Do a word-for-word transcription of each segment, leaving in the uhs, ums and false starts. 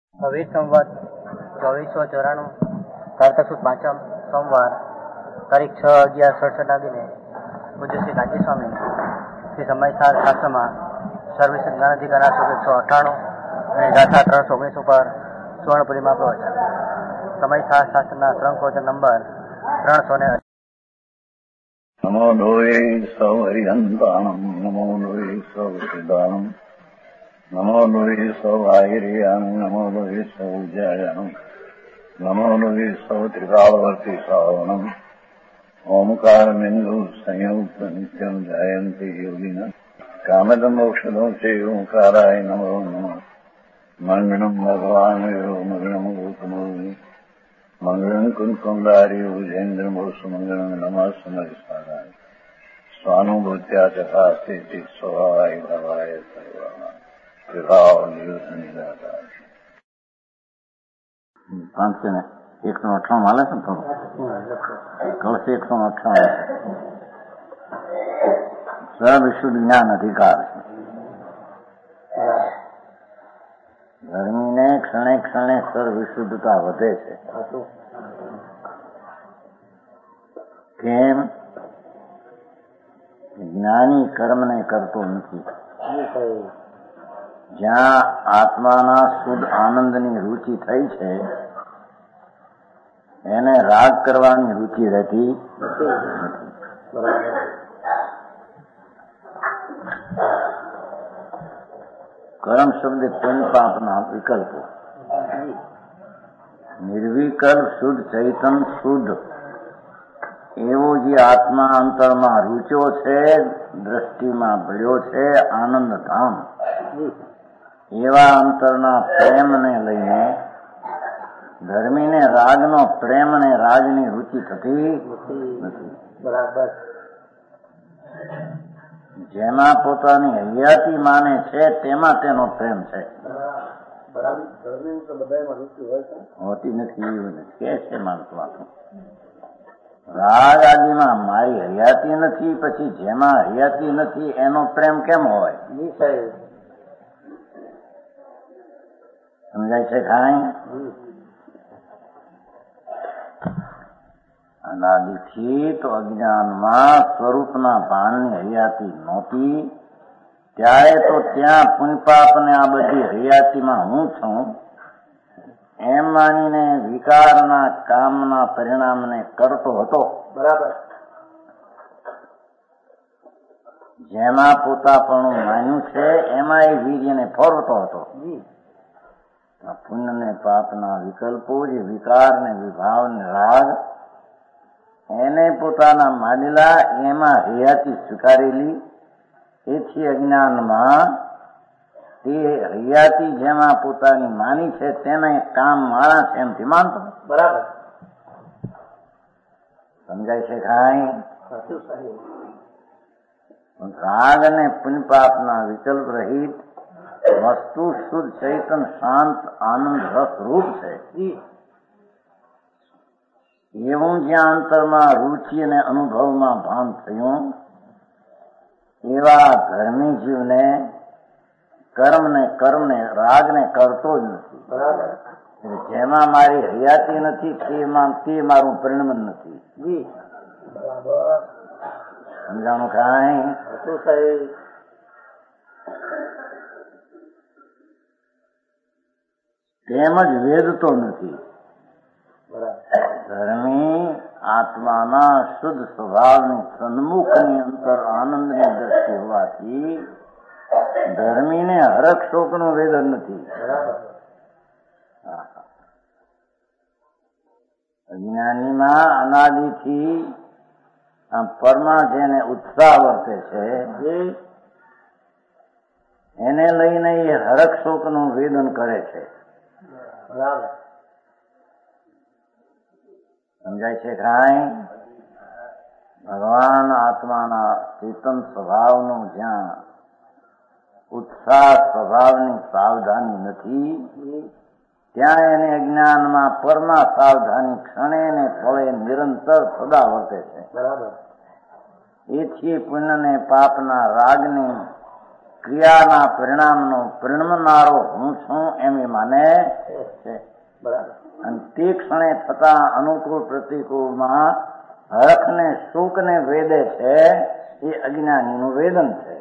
છવ્વીસ સંવત ચોવીસો ચોરાણું કારતક સુદ પાંચમ સોમવાર તારીખ છ અગિયાર સડસઠ લાગીને પૂજ્ય શ્રી કાંચી સ્વામી શ્રી સમયસાર શાસ્ત્રમાં સર્વિસ જ્ઞાન અધિકાર આઠસો એકસો અઠ્ઠાણું અને ગાથા ત્રણસો ઓગણીસ ઉપર સુવર્ણપુરીમાં પ્રવચન. સમયસાર શાસ્ત્રના શ્રંખ પ્રવચન નંબર ત્રણસો ને નમો લોહે સૌ હરિહંતાણમ નમો લોહે સૌ સિદ્ધાણમ નમો લોહે સૌ આહિર્યામ નમો લોહે સૌ જયામ નમો લોહે સૌ ત્રિકાળવર્તી શ્રાવણમ ઓમકાર બિંદુ સંયુક્ત નિત્યમ જાયંતિ યોગિન કામદ મોક્ષદો છે ઓંકારાય નમો નમઃ. મંગળમ ભગવાન મંગળમ ગૌતમો મંગળમ કુંકુંડાર્યો જૈન્દ્રમો સુમંગળમ નમઃ સમરિસારાય સ્વાનુભૂત્યા ચકાસ્તે સ્વભાવાય ભવાય સર્વાય પાંચસો ને એકસો અઠાણું હાલે છે ને થોડું કળશે એકસો અઠાણું સવિશુદ્ધ જ્ઞાન અધિકાર છે. ધર્મીને ક્ષણે ક્ષણે સર્વવિશુદ્ધતા વધે છે. કેમ? જ્ઞાની કર્મને કરતો નથી. જ્યાં આત્માના શુદ્ધ આનંદની રુચિ થઈ છે એને રાગ કરવાની રુચિ રહેતી નથી. કર્મ શબ્દ પુણ્ય પાપના વિકલ્પો. નિર્વિકલ્પ શુદ્ધ ચૈતન શુદ્ધ એવો જે આત્મા અંતરમાં રૂચ્યો છે, દ્રષ્ટિમાં ભળ્યો છે, આનંદ ધામ, એવા અંતરના પ્રેમને લઈને ધર્મીને રાગનો પ્રેમ અને રાગની રુચિ થતી નથી. બરાબર. જેમાં પોતાની હૈયાતી માને છે તેમાં તેનો પ્રેમ છે. હોતી નથી કે છે માણસ વાતો. રાગ આદિમાં મારી હૈયાતી નથી, પછી જેમાં હૈયાતી નથી એનો પ્રેમ કેમ હોય? સમજાય છે ખાઈ? અનાદિથી તો અજ્ઞાનમાં સ્વરૂપના ભાનની હૈયાતી નહોતી. ત્યારે તો ત્યાં પુણ્યપાપ ને આ બધી હૈયાતીમાં હું છું એમ માનીને વિકારના કામના પરિણામને કરતો હતો. બરાબર. જેમાં પોતાપણું માન્યું છે એમાં એ વીર્યને ફોરતો હતો. પુણ્ય ને પાપના વિકલ્પો જે વિકાર ને વિભાવ ને રાગ એને પોતાના માનેલા એમાં હૈયાતી સ્વીકારેલી. એથી અજ્ઞાનમાં તે હૈયાતી જેમાં પોતાની માની છે તેને કામ માણા છે એમથી માનતો. બરાબર. સમજાય છે ખાઈ? રાગ અને પુણ્ય પાપના વિકલ્પ રહિત વસ્તુ શુદ્ધ ચૈતન શાંત આનંદ રસ રૂપ છે. એવું જ્યાં અંતરમાં રુચિ અને અનુભવમાં ભાન થયું એવા ધર્મી જીવને કર્મ ને કર્મ ને રાગ ને કરતો જ નથી. બરાબર. જેમાં મારી હૈયાતી નથી તેમાં તે મારું પરિણમ નથી. બરાબર. સમજાણું કાંઈ? તેમજ વેદતો નથી. ધર્મી આત્માના શુદ્ધ સ્વભાવની સન્મુખની અંતર આનંદની દ્રષ્ટિ હોવાથી ધર્મીને હરખ શોકનું વેદન નથી. અજ્ઞાનીમાં અનાદિથી પરમાં જેને ઉત્સાહ વર્તે છે એને લઈને એ હરખ શોકનું વેદન કરે છે. બરાબર. સમજાય છે કાંઈ? ભગવાન આત્માના ચેતન સ્વભાવનું જ્યાં ઉત્સાહ સ્વભાવની સાવધાની નથી ત્યાં એને અજ્ઞાનમાં પરમાં સાવધાની ક્ષણે ને ફળે નિરંતર સદા વર્તે છે. બરાબર. એથી પુણ્ય ને પાપના રાગની ક્રિયાના પરિણામનો પરિણમનારો હું છું એમ એ માને છે. બરાબર. અને તે ક્ષણે થતા અનુકૂળ પ્રતિકૂળમાં હરખ ને સુખ ને વેદે છે એ અજ્ઞાનીનું વેદન છે.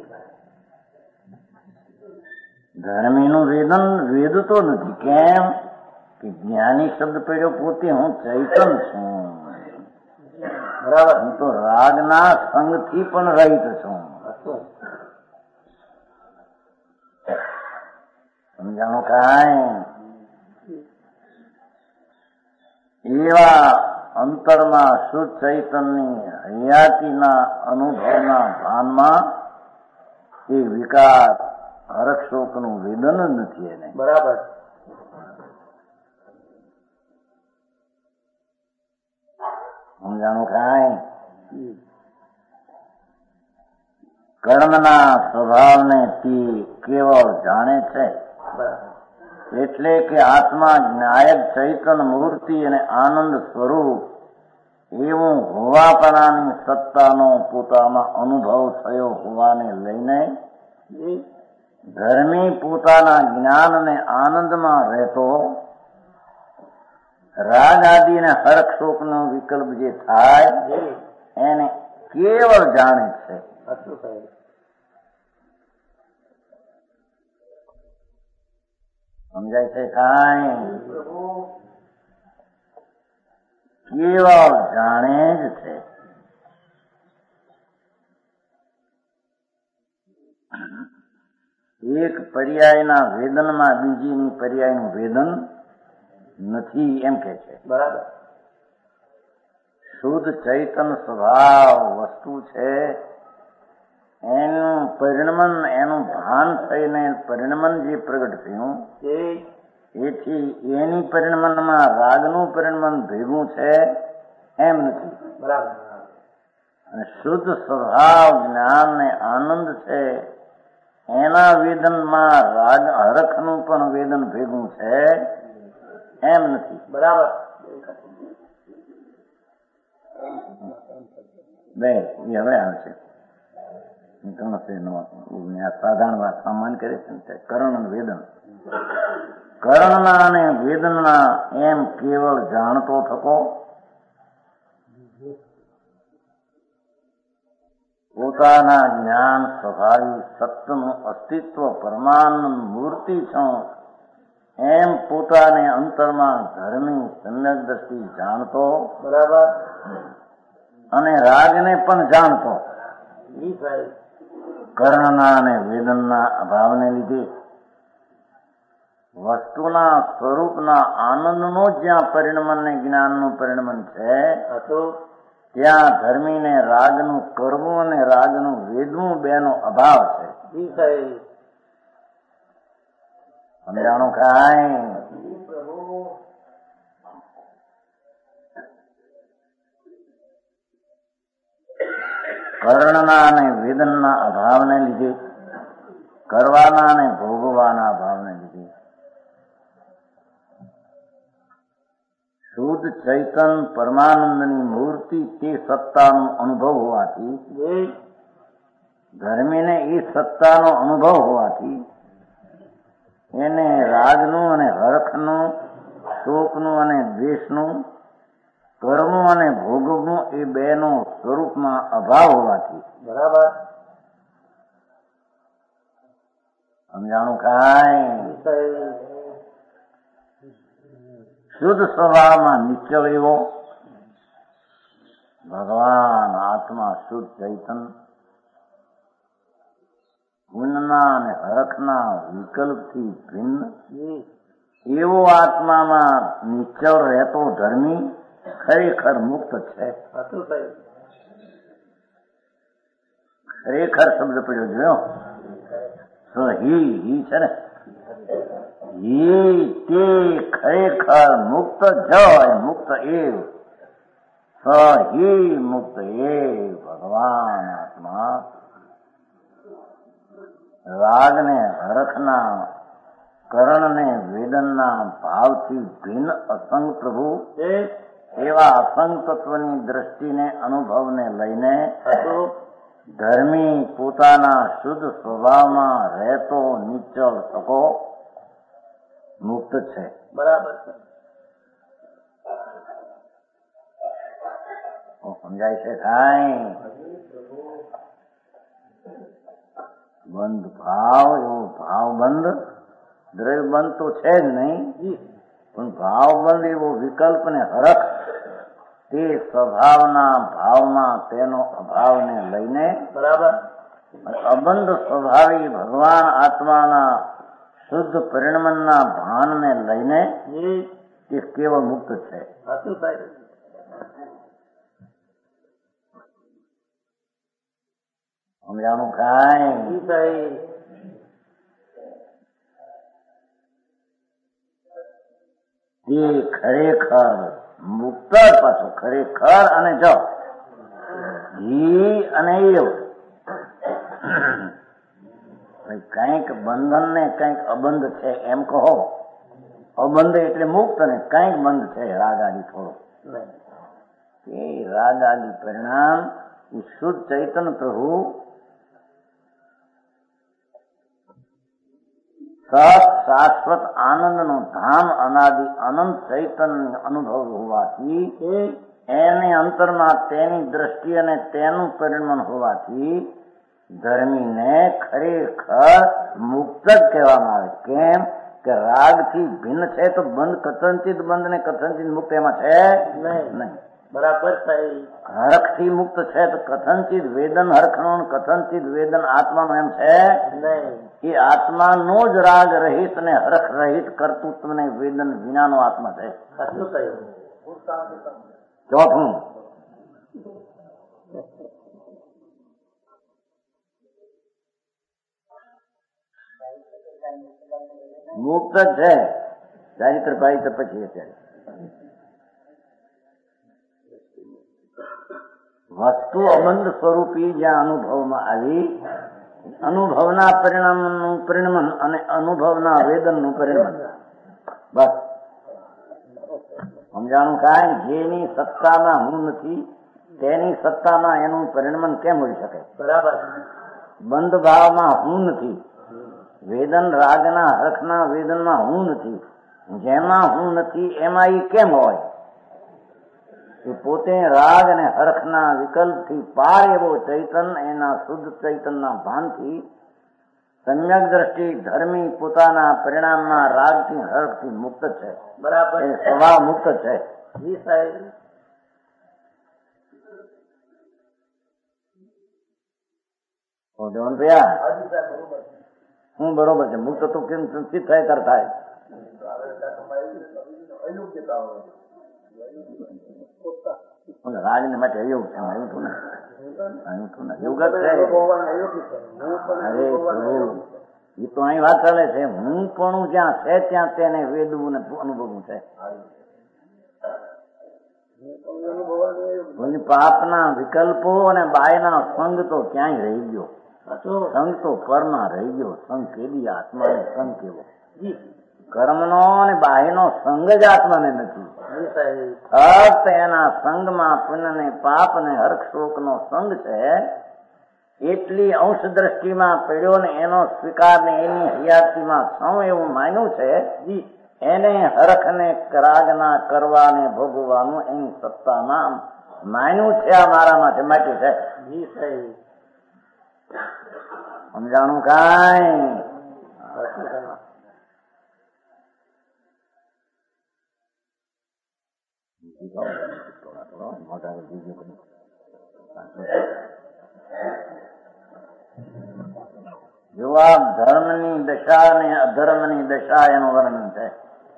ધર્મીનું વેદન વેદતો નથી. કેમ કે જ્ઞાની શબ્દ પડ્યો પોતે હું ચૈતન છું. બરાબર. હું તો રાગના સંગથી પણ રહિત છું. સમજાણું કાંઈ? એવા અંતરમાં શુદ્ધ ચૈતનની હયાતીના અનુભવના ભાનમાં એ વિકાર હરખ શોકનું વેદન જ નથી એને. બરાબર. સમજાણું કાંઈ? કર્મના સ્વભાવને તે કેવળ જાણે છે. એટલે કે આત્મા જ્ઞાયક ચૈતન મૂર્તિ અને આનંદ સ્વરૂપ એવું હોવાપણાની સત્તાનો પોતામાં અનુભવ થયો હોવાને લઈને ધર્મી પોતાના જ્ઞાન અને આનંદમાં રહેતો રાગ આદિ અને હરખ શોકનો વિકલ્પ જે થાય એને કેવળ જાણે છે. સમજાય છે કાંઈ? કેવળ જાણે જ છે. એક પર્યાયના વેદનમાં બીજીની પર્યાયનું વેદન નથી એમ કે છે. બરાબર. શુદ્ધ ચૈતન સ્વભાવ વસ્તુ છે. એનું પરિણમન એનું ભાન થઈને પરિણમન જે પ્રગટ થયું એથી એની પરિણમનમાં રાગનું પરિણમન ભેગું છે એમ નથી. બરાબર. અને શુદ્ધ સ્વભાવ જ્ઞાન ને આનંદ છે એના વેદનમાં રાગ હરખનું પણ વેદન ભેગું છે એમ નથી. બરાબર. બે એ હવે આવશે. સાધારણ વાત સામાન કરે છે. કરણ અને વેદન. કરણના અને વેદનના એમ કેવળ જાણતો થકો પોતાના જ્ઞાન સ્વભાવી સત્યનું અસ્તિત્વ પરમાનંદ મૂર્તિ છું એમ પોતાને અંતરમાં ધર્મી સમ્યક દ્રષ્ટિ જાણતો. બરાબર. અને રાગને પણ જાણતો. કર્ણના અને વેદનના અભાવને લીધે વસ્તુના સ્વરૂપના આનંદનો જ્યાં પરિણમન ને જ્ઞાનનું પરિણમન છે ત્યાં ધર્મીને રાગનું કરવું અને રાગનું વેદવું બેનો અભાવ છે. સમજાણું કાંઈ? કર્ણના અને વેદનના અભાવને લીધે કરવાના અને ભોગવવાના અભાવને લીધે શુદ્ધ ચૈતન પરમાનંદની મૂર્તિ તે સત્તાનો અનુભવ હોવાથી ધર્મીને એ સત્તાનો અનુભવ હોવાથી એને રાગનું અને હરખનું શોકનું અને દ્વેષનું કર્મનું અને ભોગવનું એ બેનો સ્વરૂપમાં અભાવ હોવાથી. બરાબર. સમજાણું કાંઈ? શુદ્ધ સ્વભાવમાં નિશ્ચળ એવો ભગવાન આત્મા શુદ્ધ ચૈતન ગુણના અને હરખના વિકલ્પથી ભિન્ન એવો આત્મામાં નિશ્ચળ રહેતો ધર્મી ખરેખર મુક્ત છે. ખરેખર શબ્દ પડ્યો જોયો તો હી હી છે ને હી તે ખરેખર મુક્ત જય મુક્ત એવ સ હી મુક્ત એવ ભગવાન આત્મા રાગને હરખના કરણને વેદનના ભાવથી ભિન્ન અસંગ પ્રભુ એવા અસંગ તત્વની દ્રષ્ટિને અનુભવને લઈને ધર્મી પોતાના શુદ્ધ સ્વભાવમાં રહેતો નિશ્ચળ થકો મુક્ત છે. બરાબર છે. સમજાય છે કાંઈ? બંધ ભાવ એવો ભાવ બંધ દ્રવ્ય બંધ તો છે જ નહીં, પણ ભાવ બંધ એવો વિકલ્પ ને હરખ તે સ્વભાવના ભાવમાં તેનો અભાવને લઈને બરાબર અબંધ સ્વભાવી ભગવાન આત્માના શુદ્ધ પરિણમનના ભાનને લઈને તે કેવળ મુક્ત છે. સમજાણું કાંઈ? તે ખરેખર મુક્ત પાછું ખરેખર અને જો ઈ અને એવું કઈક બંધન ને કઈક અબંધ છે એમ કહો. અબંધ એટલે મુક્ત ને કઈક બંધ છે રાગ આદિ થોડો. એ રાગ આદિ પરિણામ એ શુદ્ધ ચૈતન પ્રભુ સત શાશ્વત આનંદ નો ધામ અનાદિ અનંત ચૈતન્ય અનુભવ હોવાથી એની અંતરમાં તેની દ્રષ્ટિ અને તેનું પરિણમન હોવાથી ધર્મીને ખરેખર મુક્ત જ કહેવામાં આવે. કેમ કે રાગ થી ભિન્ન છે તો બંધ કથનચિત બંધ ને કથનચિત મુક્ત એમાં છે નહીં. બરાબર. હરખ થી મુક્ત છે તો કથનચિત વેદન હરખ નો કથનચિત વેદન આત્માનું એમ છે નહીં. એ આત્માનો જ રાગ રહિત ને હરખ રહિત કર્તૃત્વ ને વેદન વિનાનો આત્મા છે. ચોથું મુક્ત છે ચારિત્ર પારિત્ર પછી અત્યારે વસ્તુ અબંધ સ્વરૂપી જ્યાં અનુભવમાં આવી અનુભવના પરિણામનું પરિણમન અને અનુભવના વેદનનું પરિણમન બસ સમજાણું કાંઈ? જેની સત્તામાં હું નથી તેની સત્તામાં એનું પરિણમન કેમ હોઈ શકે? બરાબર. બંધ ભાવમાં હું નથી, વેદન રાગના હરખના વેદનમાં હું નથી, જેમાં હું નથી એમાં એ કેમ હોય? એ પોતે રાગ અને હરખના વિકલ્પથી પાર એવો ચૈતન એના શુદ્ધ ચૈતનના ભાનથી સમ્યક દ્રષ્ટિ ધર્મી પોતાના પરિણામમાં રાગથી હરખથી મુક્ત છે. બરાબર. એ સ્વભાવ મુક્ત છે. જી સાહેબ. હું બરોબર છે. મુક્ત તો કેમ સંચિત થાય તર થાય. રાગ ને માટે અયોગ છે એવું થયું ને યોગ જ છે. અરે પ્રભુ એ તો અહીં વાત ચાલે છે. હું પણ જ્યાં છે ત્યાં તેને વેદવું ને અનુભવવું છે. પાપના વિકલ્પો અને બાયના સંગ તો ક્યાંય રહી ગયો. સંગ તો પરમાં રહી ગયો. સંગ કેદી આત્માને સંગ કેવો? કર્મનો અને બાહ્યનો સંગ જ આત્માને નથી. ફક્ત એના સંગમાં પુણ્ય ને પાપ ને હર્ષ શોક નો સંગ છે. એટલી અંશ દ્રષ્ટિમાં પડ્યો ને એનો સ્વીકાર ને એની હયાતીમાં સૌ એવું માન્યું છે. એને હરખ ને રાગના કરવાને ભોગવવાનું એની સત્તામાં માન્યું છે. આ મારામાં છે માટે છે. સમજાણું કાંઈ? જવાબ ધર્મની દશા ને અધર્મની દશા એનું વર્ણન છે.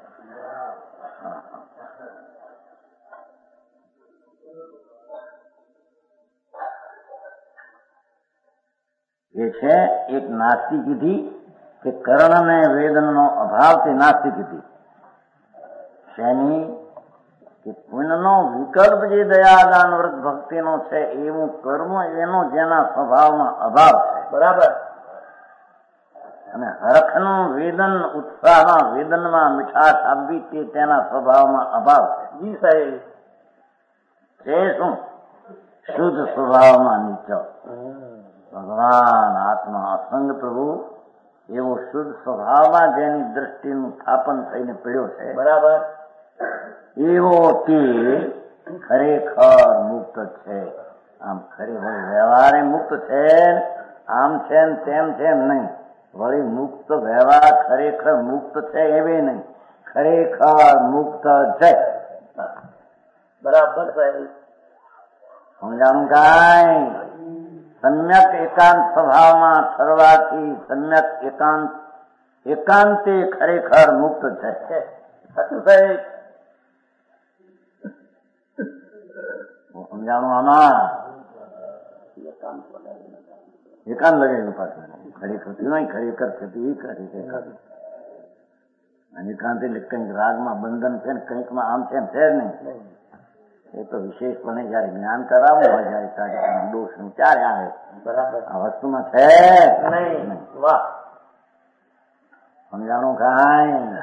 એ છે એક નાસ્તિ કીધી કે કર્ણ ને વેદન નો અભાવ તે નાસ્તિ કીધી. શેની? કે પુણ્યનો વિકલ્પ જે દયાદાન વ્રત ભક્તિનો છે એવું કર્મ એનો જેના સ્વભાવમાં અભાવ છે. બરાબર. અને હરખનું વેદન ઉત્સાહમાં વેદનમાં મીઠાશ આપવી તે તેના સ્વભાવમાં અભાવ છે. જી સાહેબ. તે શું? શુદ્ધ સ્વભાવમાં નીચો. ભગવાન આત્મા અસંગ પ્રભુ એવો શુદ્ધ સ્વભાવમાં જેની દ્રષ્ટિનું સ્થાપન થઈને પડ્યો છે બરાબર એવો તે ખરેખર મુક્ત છે. આમ ખરેખર વ્યવહારે મુક્ત છે, આમ છે ને તેમ છે એમ નહીં. વળી મુક્ત વ્યવહાર ખરેખર મુક્ત છે એવી નહીં, ખરેખર મુક્ત છે. બરાબર સાહેબ સમજાણું કાંઈ? સમ્યક એકાંત સ્વભાવમાં ઠરવાથી સમ્યક એકાંત એકાંતે ખરેખર મુક્ત છે. સાચું સાહેબ સમજાણું આમાં? એકાંત લગાવેલું પાછું ખરેખર નહીં, ખરેખર થતી એ ખરેખર એકાંત એટલે કંઈક રાગમાં બંધન છે ને કંઈકમાં આમ છે છે જ નહીં. એ તો વિશેષપણે જયારે જ્ઞાન કરાવવું હોય જયારે ત્યારે દોષ ત્યારે આવે. બરાબર આ વસ્તુમાં છે નહીં. વાહ સમજાણું કાંઈ?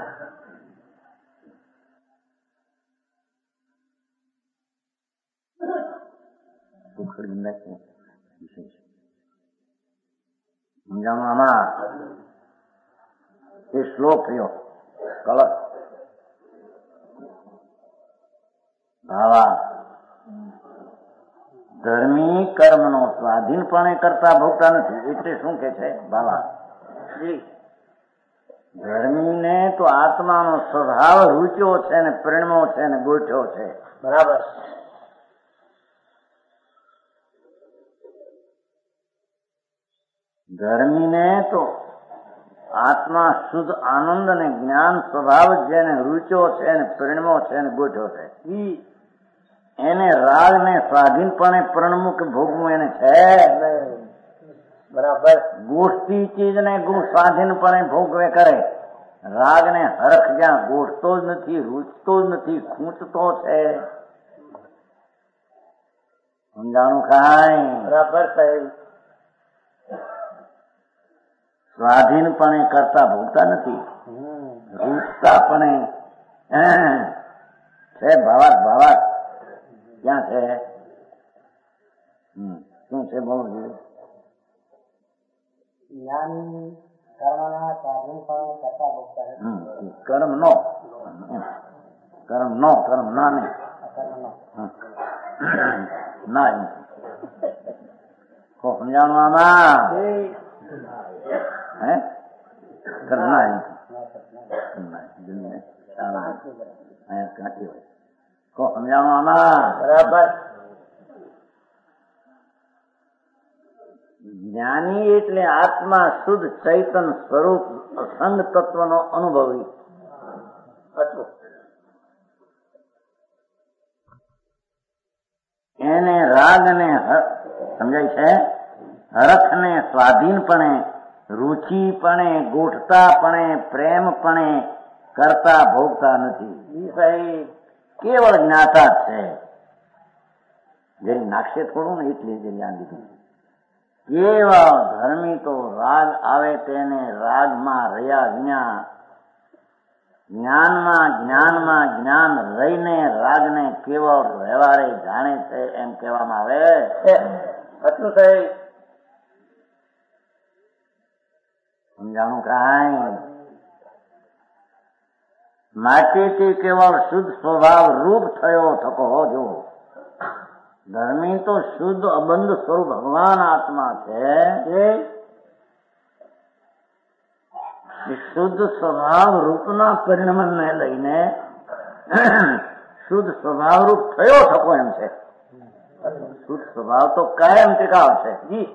વિશેષ સમજાણું આમાં? એ શ્લોક થયો કલક ભાવા ધર્મી કર્મનો સ્વાધીનપણે કરતા ભોગતા નથી. એટલે શું કે છે ભાવા? ધર્મીને તો આત્માનો સ્વભાવ રૂચ્યો છે ને પ્રેરણો છે ને ગોઠ્યો છે. બરાબર ધર્મીને તો આત્મા શુદ્ધ આનંદ અને જ્ઞાન સ્વભાવ જેને રૂચ્યો છે ને પ્રેરણો છે ને ગોઠ્યો છે એને રાગ ને સ્વાધીનપણે પ્રણમું કે ભોગવું એને છે. બરાબર ગોઠતી ચીજ ને ગુ સ્વાધીનપણે ભોગવે કરે. રાગ ને હરખ જ્યાં ગોઠતો જ નથી, રૂચતો જ નથી, ખૂંચતો છે. સમજાણું કાંઈ? બરાબર સાહેબ સ્વાધીનપણે કરતા ભોગતા નથી, રૂચતાપણે છે. ભાવાત ભાવાત ક્યાં છે? શું છે બોલો જોઈએ? કર્મ નો કર્મ નો કર્મ ના નહીં ના સમજાણું આમાં? હે કર્મ ના કાંચી હોય કો સમજાણું આમાં? બરાબર જ્ઞાની એટલે આત્મા શુદ્ધ ચૈતન સ્વરૂપ અસંગ તત્વનો અનુભવી. એને રાગ ને સમજાય છે હરખ ને સ્વાધીનપણે રુચિપણે ગોઠતાપણે પ્રેમપણે કરતા ભોગતા નથી. કેવળ જ્ઞાતા છે. જરી નાખશે થોડું ને એટલે જરી આ લીધું. કેવળ ધર્મી તો રાગ આવે તેને રાગમાં રહ્યા વિના જ્ઞાનમાં જ્ઞાનમાં જ્ઞાન રહીને રાગને કેવળ વ્યવહારે જાણે છે એમ કહેવામાં આવે. આટલું સાહેબ સમજાણું કાંઈ? માટેથી કેવળ શુદ્ધ સ્વભાવ રૂપ થયો થકો જો. ધર્મી તો શુદ્ધ અબંધ સ્વરૂપ ભગવાન આત્મા છે. શુદ્ધ સ્વભાવ રૂપના પરિણમને લઈને શુદ્ધ સ્વભાવ રૂપ થયો થકો એમ છે. શુદ્ધ સ્વભાવ તો કાયમ ટીકાવ છે.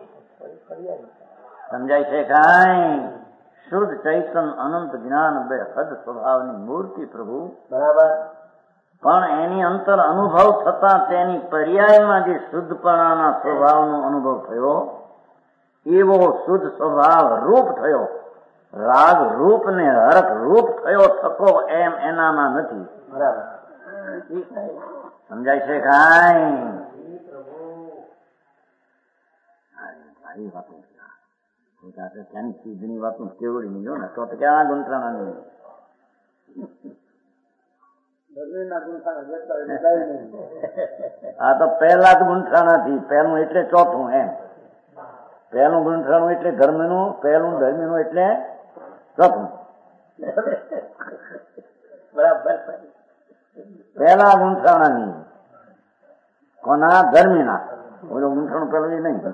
સમજાય છે કાંઈ? શુદ્ધ ચૈતન અનંત જ્ઞાન બે હદ સ્વભાવની મૂર્તિ પ્રભુ. બરાબર પણ એની અંતર અનુભવ થતા તેની પર્યાયમાં જે શુદ્ધપણાના સ્વભાવનો અનુભવ થયો એવો શુદ્ધ સ્વભાવ રૂપ થયો. રાગ રૂપ ને હરખ રૂપ થયો થકો એમ એનામાં નથી. બરાબર સમજાય છે કાંઈ? સારી વાતો ત્યાંની ચીજની વાતો કેવડી નહીં જો ને તો ક્યાં ગુંતરાણા નહીં. આ તો પહેલા જ ગુંઠાણાથી પહેલું એટલે ચોથું એમ પહેલું ગૂંથણું એટલે ધર્મનું, પહેલું ધર્મનું એટલે ચોથું. બરાબર. પહેલા ગૂંથણાની કોના? ધર્મીના. ઓલું ગૂંથણું પેલું એ નહીં.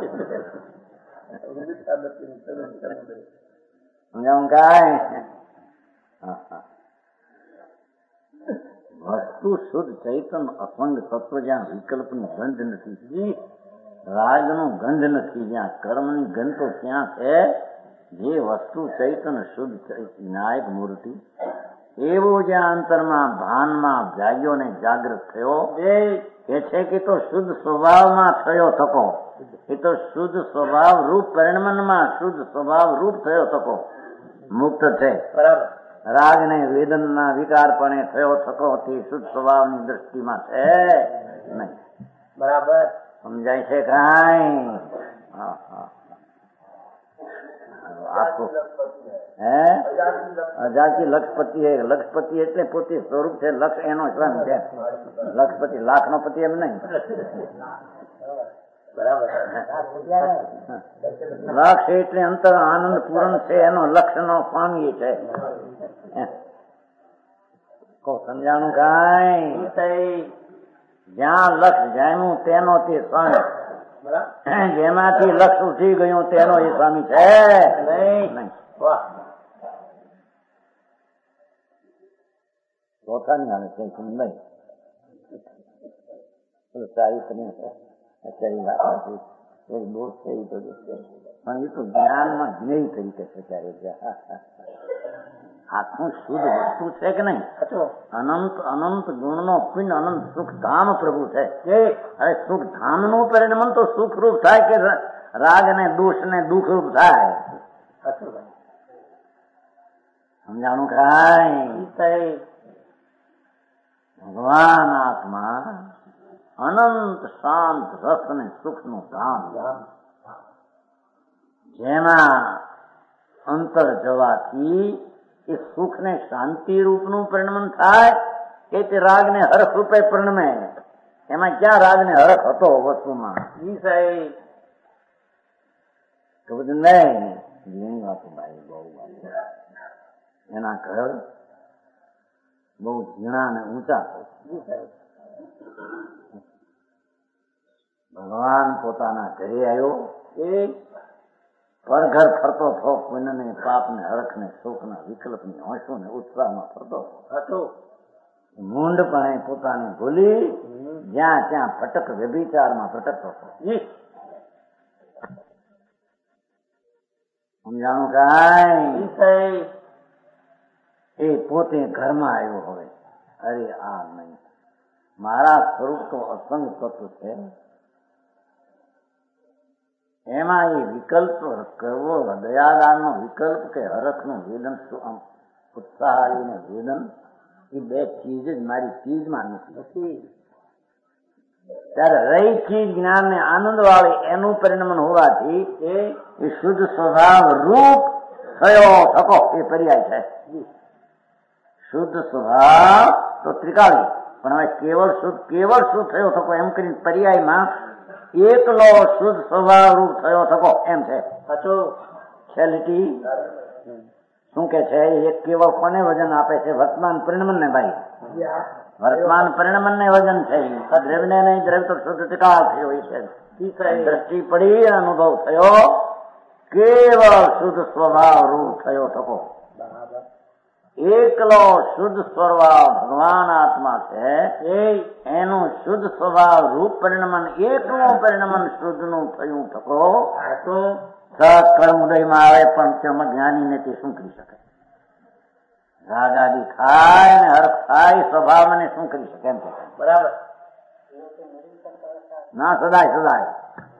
સમજાવું કાંઈ? વસ્તુ શુદ્ધ ચૈતન અસંગ તત્વ જ્યાં વિકલ્પની ગંધ નથી, રાગનું ગંધ નથી, જ્યાં કર્મની ગંધ તો ત્યાં છે. જે વસ્તુ ચૈતન શુદ્ધ વિનાયક મૂર્તિ એવું જ્યાં અંતરમાં ભાનમાં જાગ્યો ને જાગૃત થયો એ છે કે તો શુદ્ધ સ્વભાવમાં થયો થકો, એ તો શુદ્ધ સ્વભાવ રૂપ પરિણમનમાં શુદ્ધ સ્વભાવ રૂપ થયો થકો મુક્ત છે. બરાબર. રાગ ને વેદન ના વિકાર પણ થયો થકો તે શુદ્ધ સ્વભાવની દ્રષ્ટિમાં છે નહીં. બરાબર. સમજાય છે કાંઈ? હા હા. આપો હે અજાતિ લક્ષપતિ હે. લક્ષપતિ એટલે પોતે સ્વરૂપ છે. લક્ષ એનો સ્વયં છે. લક્ષપતિ લાખ નો પતિ એમ નહીં. બરાબર. લક્ષ એટલે અંતર આનંદ પૂર્ણ છે એનો લક્ષ નો સ્વામી છે. સમજાણું કાંઈ? જ્યાં લક્ષ જામ્યું તેનો તે સ્વામી, જેમાંથી લક્ષ ઉઠી ગયું તેનો એ સ્વામી છે નહીં. ચોથા ની હાલત છે નહીં. સારી તમે અત્યારે વાત દોષ છે એ તો પણ એ તો જ્ઞાનમાં જ્ઞેય તરીકે છે. ત્યારે આખું શુદ્ધ વસ્તુ છે કે નહીં? અનંત અનંત ગુણનો પિંડ અનંત સુખ ધામ પ્રભુ છે. હવે સુખ ધામ નું પરિણામ તો સુખ રૂપ થાય કે રાગ ને દોષ ને દુઃખ રૂપ થાય? સમજાણું કાંઈ? ભગવાન આત્મા અનંત શાંત રસ ને સુખ નું ધામ, જેમાં અંતર જવાથી એ સુખ ને શાંતિ રૂપનું પરિણમન થાય કે તે રાગ ને હરખ રૂપે પરિણમે? એમાં ક્યાં રાગ ને હરખ હતો વસ્તુમાં? તો બધું નહીં. ઘણી વાતો ભાઈ બહુ એના ઘર બહુ ઝીણા ને ઊંચા છે. ભગવાન પોતાના ઘરે આવ્યો, એ પર ઘર ફરતો થો, પુણ્ય ને પાપ ને હરખ ને સુખ ના વિકલ્પ ની હોશો ને ઉત્સાહમાં ફરતો હતો. મૂંડ પણ પોતાને ભૂલી જ્યાં ત્યાં ભટક વ્યભિચારમાં ભટકતો હતો. સમજાણું કાંઈ? એ પોતે ઘરમાં આવ્યો હોય, અરે આ નહીં, મારા સ્વરૂપ તો અસંગ તત્વ છે, એમાં એ વિકલ્પ કરવો, દયાદાન નો વિકલ્પ કે હરખ નું વેદન, ઉત્સાહ ને વેદન, એ બે ચીજ જ મારી ચીજમાં નથી. ત્યારે રહી ચીજ જ્ઞાન ને આનંદ વાળી એનું પરિણમન હોવાથી એ શુદ્ધ સ્વભાવ રૂપ થયો થકો એ પર્યાય છે. શુદ્ધ સ્વભાવ તો ત્રિકાળી, પણ હવે કેવળ શુદ્ધ કેવળ શુદ્ધ થયો થકો એમ કરીને પર્યાયમાં એકલો શુદ્ધ સ્વભાવ રૂપ થયો થકો એમ છે. છેલ્લી શું કે છે? એક કેવળ કોને વજન આપે છે? વર્તમાન પરિણમન ને ભાઈ. વર્તમાન પરિણમન ને વજન છે. દ્રવ્ય ને નહીં, દ્રવ્ય તો શુદ્ધ ત્રિકાળ થયો છે. દ્રષ્ટિ પડી, અનુભવ થયો, કેવળ શુદ્ધ સ્વભાવ રૂપ થયો થકો. એકલો શુદ્ધ સ્વભાવ ભગવાન આત્મા છે, એનું શુદ્ધ સ્વભાવ રૂપ પરિણમન, એકનું પરિણમન શુદ્ધ નું થયું થકો. કર્મ ઉદયમાં આવે પણ તેમાં જ્ઞાની ને તે શું કરી શકે? રાગ આદિ થાય ને હર્ષ થાય, સ્વભાવ મને શું કરી શકે એમ છે. બરાબર ના? સદાય સદાય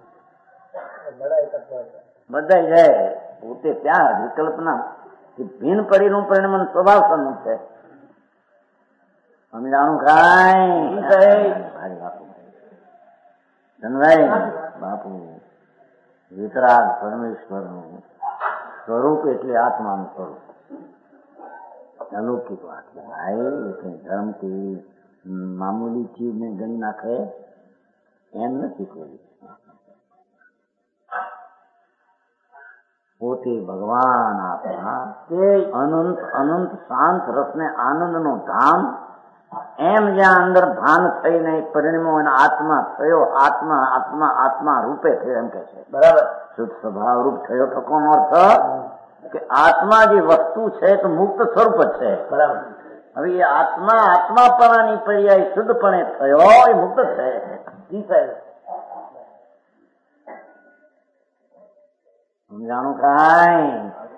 બધા જાય પોતે ત્યાં વિકલ્પના ભીન પડીનું પરિણમન સ્વભાવ સન્મુખ છે. સમજાણું કાંઈ? ધનભાઈ બાપુ વિતરાગ પરમેશ્વર નું સ્વરૂપ એટલે આત્માનું સ્વરૂપ, અલૌકિક વાત છે ભાઈ. એટલે ધર્મથી મામૂલી ચીજ ને ગણી નાખે એમ નથી કોઈ. પોતે ભગવાન આત્મા અનંત અનંત શાંત રસને આનંદનો ધામ, એમ જ્યાં અંદર ભાન થઈને પરિણમો અને આત્મા થયો, આત્મા આત્મા આત્મા રૂપે થયો એમ કે છે. બરાબર. શુદ્ધ સ્વભાવ રૂપ થયો તો કોનો અર્થ કે આત્મા જે વસ્તુ છે તો મુક્ત સ્વરૂપ જ છે. બરાબર. હવે એ આત્મા આત્માપણાની પર્યાય શુદ્ધપણે થયો એ મુક્ત છે. સમજાણું કાંઈ?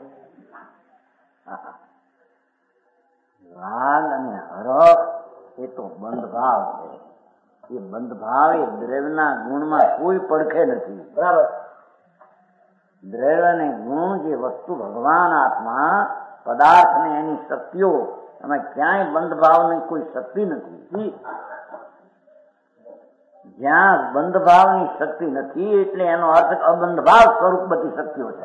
રાગ અને હરખ એ તો બંધ ભાવ છે. એ બંધ ભાવ એ દ્રવ્યના ગુણમાં કોઈ પડખે નથી. બરાબર. દ્રવ્ય અને ગુણ જે વસ્તુ ભગવાન આત્મા પદાર્થ ને એની શક્તિઓ, એમાં ક્યાંય બંધ ભાવની કોઈ શક્તિ નથી. જ્યાં બંધ ભાવની શક્તિ નથી એટલે એનો અર્થ અબંધ ભાવ સ્વરૂપ બધી શક્તિઓ છે.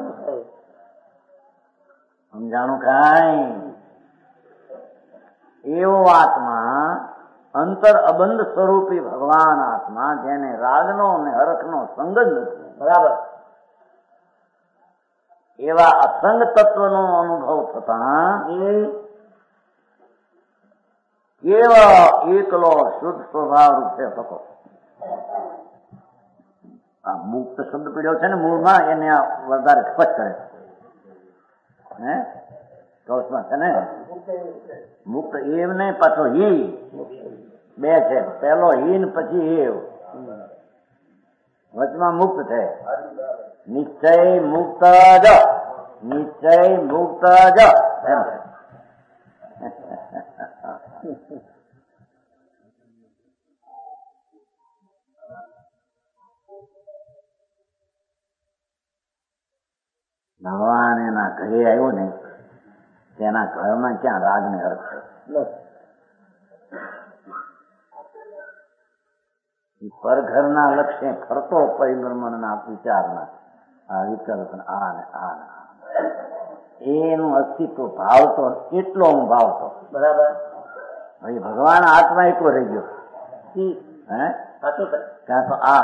સમજાણું કાંઈ? એવો આત્મા અંતર અબંધ સ્વરૂપી ભગવાન આત્મા, જેને રાગનો અને હરખનો સંગ જ નથી. બરાબર. એવા અસંગ તત્વનો અનુભવ થતા કેવા એકલો શુદ્ધ સ્વભાવ રૂપે થતો. આ મુક્ત શબ્દ પીડ્યો છે ને મૂળમાં, એને વધારે સ્પષ્ટ કરે હે કૌશમાં છે ને. મુક્ત એમ નહીં, પાછો હિ બે છે. પેલો હિન પછી હેવ, વચમાં મુક્ત છે. નિશ્ચય મુક્ત જ, નિશ્ચય મુક્ત જ એમ. ભગવાન એના ઘરે આવ્યો ને, તેના ઘરમાં ક્યાં રાગ ને હરખ છે? પરઘરના લક્ષ્ય ફરતો પરિભ્રમણના વિચારના આ વિકલ્પ આ ને આ ને એનું અસ્તિત્વ ભાવતો, એટલો હું ભાવતો. બરાબર. ભાઈ ભગવાન આત્મા એટલો રહી ગયો. હે ત્યાં તો આ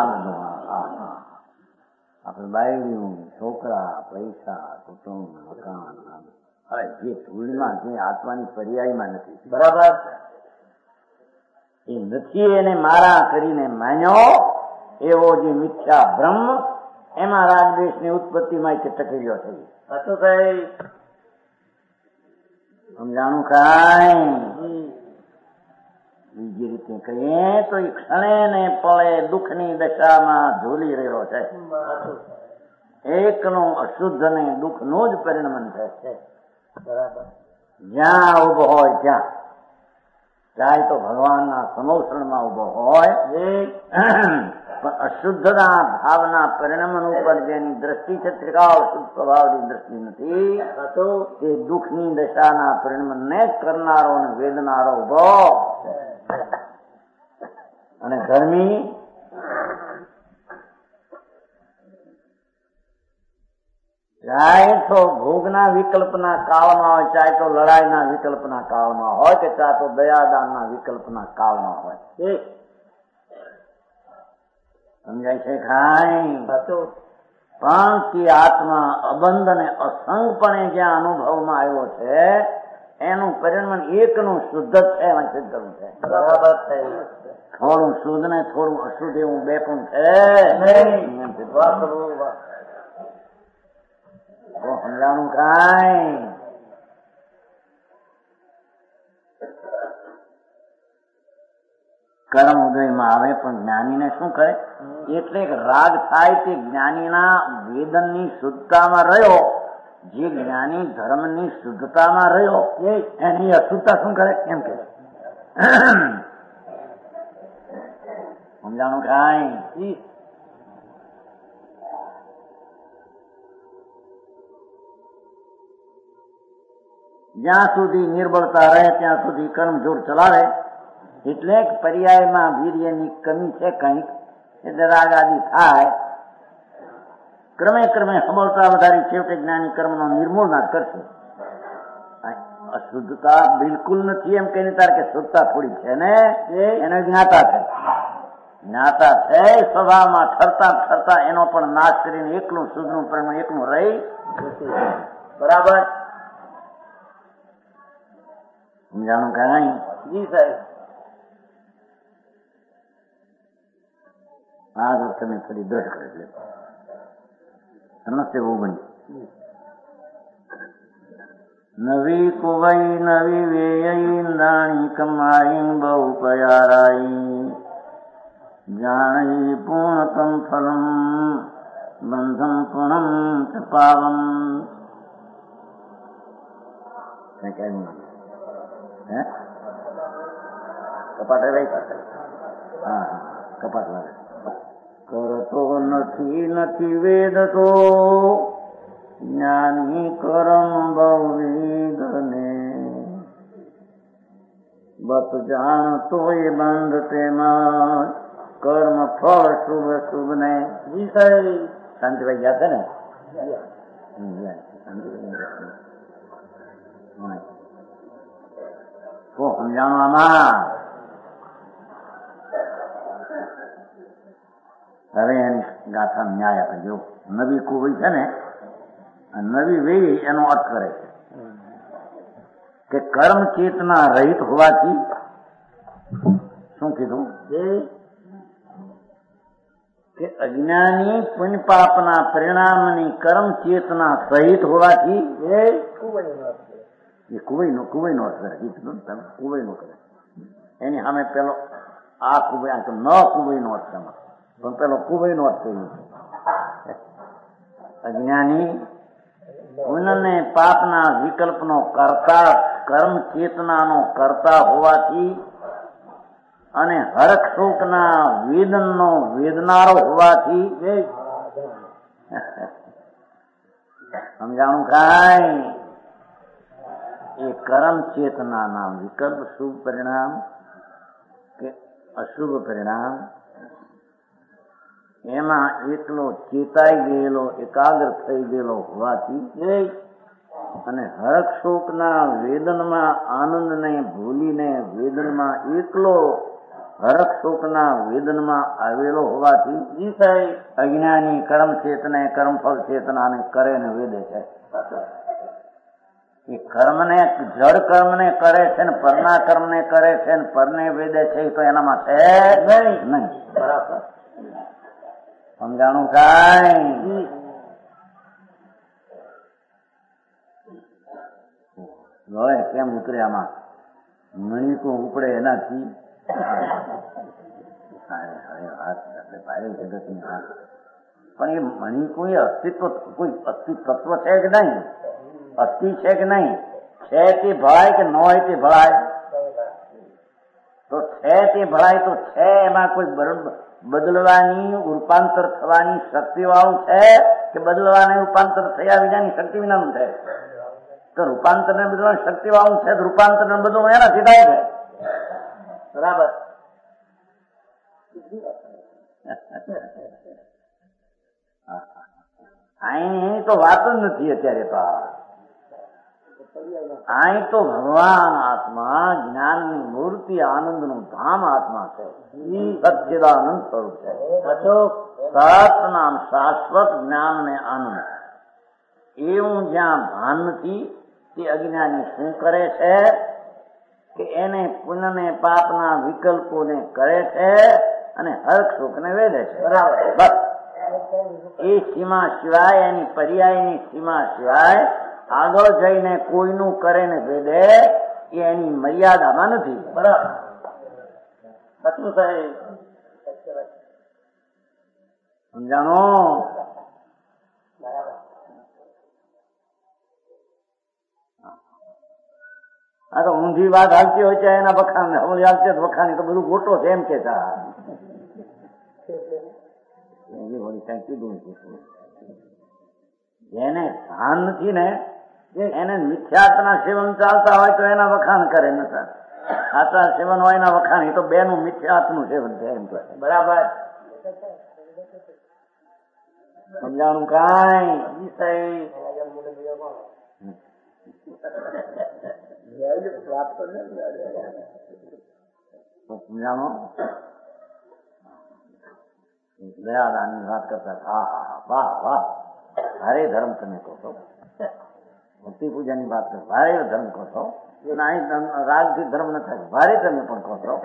આપડે બાયડીયું, છોકરા, પૈસા, કુટુંબ, મકાન, હવે જે ધૂળમાં જે આત્માની પર્યાયમાં નથી. બરાબર. એ નથી એને મારા કરીને માન્યો એવો જે મિથ્યા બ્રહ્મ, એમાં રાગદ્વેષની ઉત્પત્તિમાં ટકેર્યો થઈ. હતું કઈ? સમજાણું કાંઈ? બીજી રીતે કહીએ તો એ ક્ષણે ને પળે દુઃખની દશામાં ઝૂલી રહ્યો છે. એકનું અશુદ્ધ ને દુઃખનું જ પરિણમન છે. બરાબર. જ્યાં ઉભો હોય ત્યાં, ચાહે તો ભગવાનના સમોષણમાં ઉભો હોય, પણ અશુદ્ધના ભાવના પરિણમન ઉપર જેની દ્રષ્ટિ છે, ત્રિકાળ શુદ્ધ સ્વભાવની દ્રષ્ટિ નથી, તે દુઃખની દશાના પરિણમનને કરનારો અને વેદનારો ઉભો. અને ગરમી ચાહે તો ભોગના વિકલ્પના કાળમાં હોય, ચાહે તો લડાઈના વિકલ્પના કાળમાં હોય, કે ચાહે તો દયાદાનના વિકલ્પના કાળમાં હોય. સમજાય છે ખાઈ? પણ તે આત્મા અબંધ અને અસંગપણે જ્યાં અનુભવમાં આવ્યો છે, એનું પરિણમન એકનું શુદ્ધ જ છે. એમાં સિદ્ધ કરવું છે. બરાબર. થોડું શુદ્ધ ને થોડું અશુદ્ધ એવું બે પણ છે. સમજાણું કાંઈ? કર્મ ઉદયમાં આવે પણ જ્ઞાનીને શું કરે? એટલે રાગ થાય તે જ્ઞાનીના વેદનની શુદ્ધતામાં રહ્યો, જે જ્ઞાની ધર્મની શુદ્ધતામાં રહ્યો એની અશુદ્ધતા શું કરે? એમ કે સમજાણું કાંઈ? જ્યાં સુધી નિર્બળતા રહે ત્યાં સુધી કર્મ જોર ચલાવે. એટલે પર્યાયમાં વીર્યની કમી છે કંઈક, એટલે રાગ આદિ થાય. ક્રમે ક્રમે સબળતા વધારી છેવટે જ્ઞાની કર્મનો નિર્મૂળનાશ કરશે. અશુદ્ધતા બિલકુલ નથી એમ કહીને તારે કે શુદ્ધતા થોડી છે ને, એને જ્ઞાતા છે. જ્ઞાતા છે સભામાં ઠરતા ઠરતા એનો પણ નાશ કરીને એકલું શુદ્ધનું પ્રેમ એકલું રહી બરાબર સમજાણું કઈ જી સાહેબ આ તો તમે થોડી દ્રઢ કરી લે સમજશે ઓગણી નવી કુવઈ નવી વેયઈ દાણી કમાઈ બહુ પયારાઈ જાણી પૂર્ણતમ ફલમ બંધમ પૂર્ણમ પાવમ હે કપાટ રહી હા હા કપાટ લાગે કરતો નથી નથી વેદ તો જ્ઞાની કરમ બહુવિધને બત જાણતો એ બંધ તેમાં કર્મ ફળ શુભ શુભ ને જી સાહેબ શાંતિભાઈ ગયા છે ને તો સમજાણું આમાં હવે એની ગાથા ન્યાય આપે જો નવી કુવઈ છે ને નવી વેઈ એનો અર્થ કરે છે કે કર્મ ચેતના રહિત હોવાથી શું કીધું કે અજ્ઞાની પુણ્ય પાપના પરિણામની કર્મ ચેતના સહિત હોવાથી એ કુવઈ નો કુવઈ નો અર્થ કરે તમે કુવઈ નો કરે એની સામે પેલો આ કુવઈ ન કુવઈ નો અર્થ એમાં પણ પેલો કુવઈ નો અર્થ કર્યું અજ્ઞાની પુણ્ય પાપના વિકલ્પનો કરતા કર્મ ચેતનાનો કરતા હોવાથી અને હરખ સુખના વેદનનો વેદનારો હોવાથી સમજાણું કાંઈ એ કર્મ ચેતનાના વિકલ્પ શુભ પરિણામ કે અશુભ પરિણામ એમાં એકલો ચેતાઈ ગયેલો એકાગ્ર થઈ ગયેલો હોવાથી અને હરખ શોકના વેદનમાં આનંદને ભૂલીને વેદનમાં એકલો હરખ શોકના વેદનમાં આવેલો હોવાથી જી સાહેબ અજ્ઞાની કર્મ ચેતને કર્મફળ ચેતનાને કરે ને વેદે છે એ કર્મને જડ કર્મને કરે છે ને પરના કર્મને કરે છે ને પરને વેદે છે તો એનામાં છે નહીં નહીં બરાબર સમજાણું કાંઈ હવે કેમ ઉતરે આમાં મણિકો ઉપડે એનાથી પણ એ મણિકો એ અસ્તિત્વ કોઈ અસ્તિત્વ છે કે નહીં અસ્થિ છે કે નહીં છે તે ભળાય કે ન હોય તે ભળાય તો છે તે ભળાય તો છે એમાં કોઈ બરોબર બદલવાની રૂપાંતર થવાની શક્તિ વાળું છે કે બદલવાની રૂપાંતર થયા વિનાની શક્તિ વિનાનું છે તો રૂપાંતર ને બદલવાની શક્તિ વાળું છે રૂપાંતર ને બધું એનાથી થાય છે બરાબર અહીં તો વાત જ નથી અત્યારે તો અહીં તો ભગવાન આત્મા જ્ઞાનની મૂર્તિ આનંદનું ધામ આત્મા છે સચ્ચિદાનંદ સ્વરૂપ છે સત નામ શાશ્વત જ્ઞાન ને આનંદ એવું જ્યાં ભાન નથી તે અજ્ઞાની શું કરે છે કે એને પુણ્ય ને પાપના વિકલ્પોને કરે છે અને હર્ષ સુખ ને વેદે છે બરાબર બસ એ સીમા સિવાય એની પર્યાયની સીમા સિવાય આગળ જઈને કોઈનું કરે ને વેદે એ એની મર્યાદામાં નથી બરાબર સાચું સાહેબ સમજાણો આ તો ઊંધી વાત હાલતી હોય છે એના વખાણ હમણાં હાલતી વખાણી તો બધું ખોટો છે એમ કે જેને ભાન નથી ને એને મિથ્યાત્વના સેવન ચાલતા હોય તો એના વખાણ કરે ન સાચા સેવન હોય એના વખાણ તો બે નું મિથ્યાત્વનું સેવન છે એમ કહે બરાબર સમજાણું કાંઈ સમજાણો દયાદાનની વાત કરતા હા હા વાહ વાહ ભારે ધર્મ તમે કહો છો, મૂર્તિ પૂજાની વાત કરો ભારે ધર્મ કહો છો, રાગથી ધર્મ ન થાય ભારે તમે પણ કહો છો.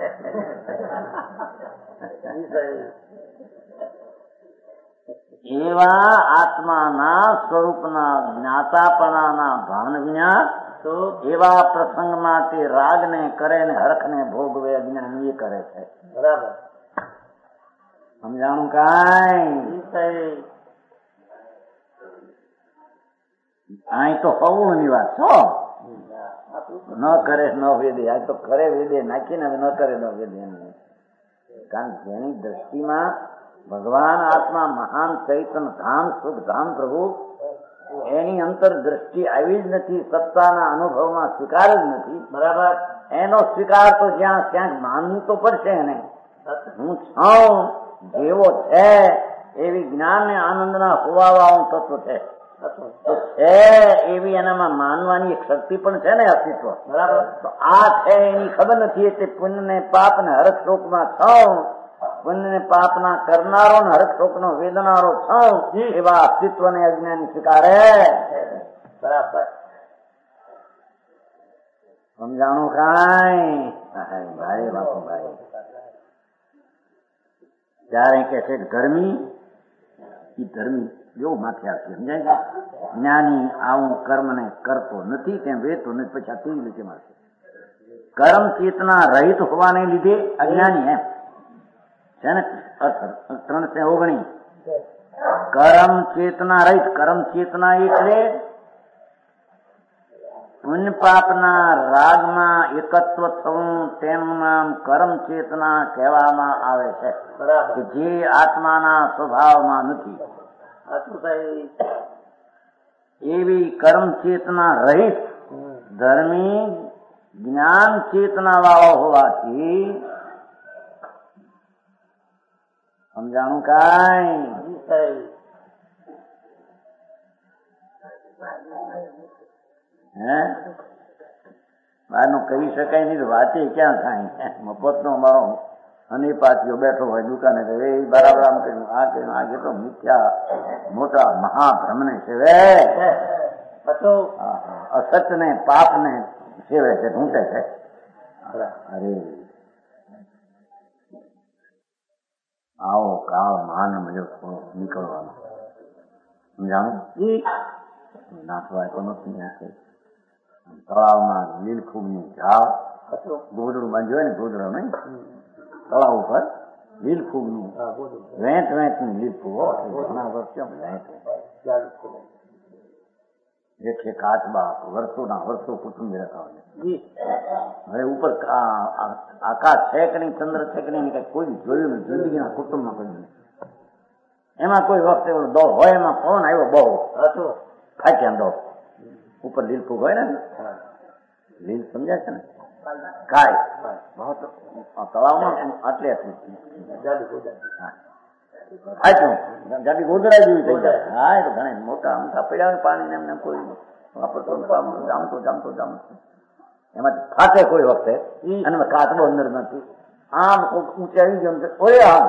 એવા આત્માના સ્વરૂપના જ્ઞાતાપણાના ભાન વિના તો એવા પ્રસંગ માટે રાગને કરે ને હરખને ભોગવે અજ્ઞાની કરે છે. બરાબર સમજાણું કાંઈ? અહીં તો હોવું ની વાત છો, ન કરે ન વેદે, આ તો કરે વેદે નાખીને ન કરે ન વેદે. કારણ કે જેની દ્રષ્ટિમાં ભગવાન આત્મા મહાન ચૈતન ધામ સુખ ધામ પ્રભુ એની અંતર દ્રષ્ટિ આવી જ નથી, સત્તાના અનુભવમાં સ્વીકાર જ નથી. બરાબર, એનો સ્વીકાર તો જ્યાં ક્યાંક માનવું તો પડશે એને. હું છું જેવો છે એવી જ્ઞાન ને આનંદના હોવાવાળું તત્વ છે તો છે એવી એનામાં માનવાની એક શક્તિ પણ છે ને, અસ્તિત્વ. બરાબર, તો આ છે એની ખબર નથી એટલે પુણ્ય ને પાપ ને હરક શોકમાં છું, પુણ્ય ને પાપ ના કરનારો ને હરક શોક નો વેદનારો છું એવા અસ્તિત્વ ને અજ્ઞાની સ્વીકારે. બરાબર, સમજાણું કાંઈ? ભાઈ બાપુ ભાઈ ત્યારે કે છે ધર્મી એ ધર્મી એવું માથે આવશે, સમજાય છે? જ્ઞાની આવું કર્મ ને કરતો નથી, તેમ વેતો નથી, પછી આ કેવી રીતે મળશે? કર્મ ચેતના રહિત હોવાને લીધે અજ્ઞાની એમ છે ને. ત્રણસો ઓગણીસ કર્મ ચેતના રહિત, કર્મ ચેતના એટલે પુણ્ય પાપના રાગમાં એકત્વ થવું, તેનું નામ કર્મ ચેતના કહેવામાં આવે છે. કે જે આત્માના સ્વભાવમાં નથી. એવી કર્મ ચેતના રહિત ધર્મી જ્ઞાન ચેતના વાળો હોવાથી સમજાણું કાંઈ? હે બહારનું કહી શકાય નહીં, વાતે ક્યાં થાય? મફત નો અમારો અને પાછો બેઠો હોય દુકાને, એ બરાબર આમ કહ્યું આ કહ્યું આ કેટલો મિથ્યા મોટા મહાભ્રમને સેવે, અસત ને પાપ ને સેવે છે, ઢૂંઢે છે. અરે આવો કાળ માન મજો નીકળવાનો, સમજાણું? નાખવાય તો નથી નાખે. તળાવમાં લીલફૂગ ની ઝાડ, ગોદડું બાંધ્યું હોય ને, ગોદડો નહીં, તળાવ ઉપર લીલફૂગ નું વેંત વેંત ની લીલફૂગો ઘણા વર્ષો વેંત દેખે કાચબા વર્ષોના વર્ષો કુટુંબ રહેતા હોય. હવે ઉપર આકાશ છે કે નહીં, ચંદ્ર છે કે નહીં, કઈ કોઈ જોયું નહીં જિંદગીના કુટુંબમાં કોઈ નહીં. એમાં કોઈ વખતે દોડ હોય, એમાં પવન આવ્યો બહુ ખાચ્યા દોડ ઉપર લીલફૂગ હોય ને, લીલ સમજાય છે ને, કાય તળાવમાં આટલે જાડી ગોદડા જેવી થઈ જાય. હા, એ તો ઘણા મોટા મોટા પડ્યા હોય પાણી એમને કોઈ વાપરતો જામતો જામતો જામતો એમાંથી ફાટે કોઈ વખતે, અને કાચબો અંદર નથી, આમ ઊંચે આવી ગયો ઓય આમ.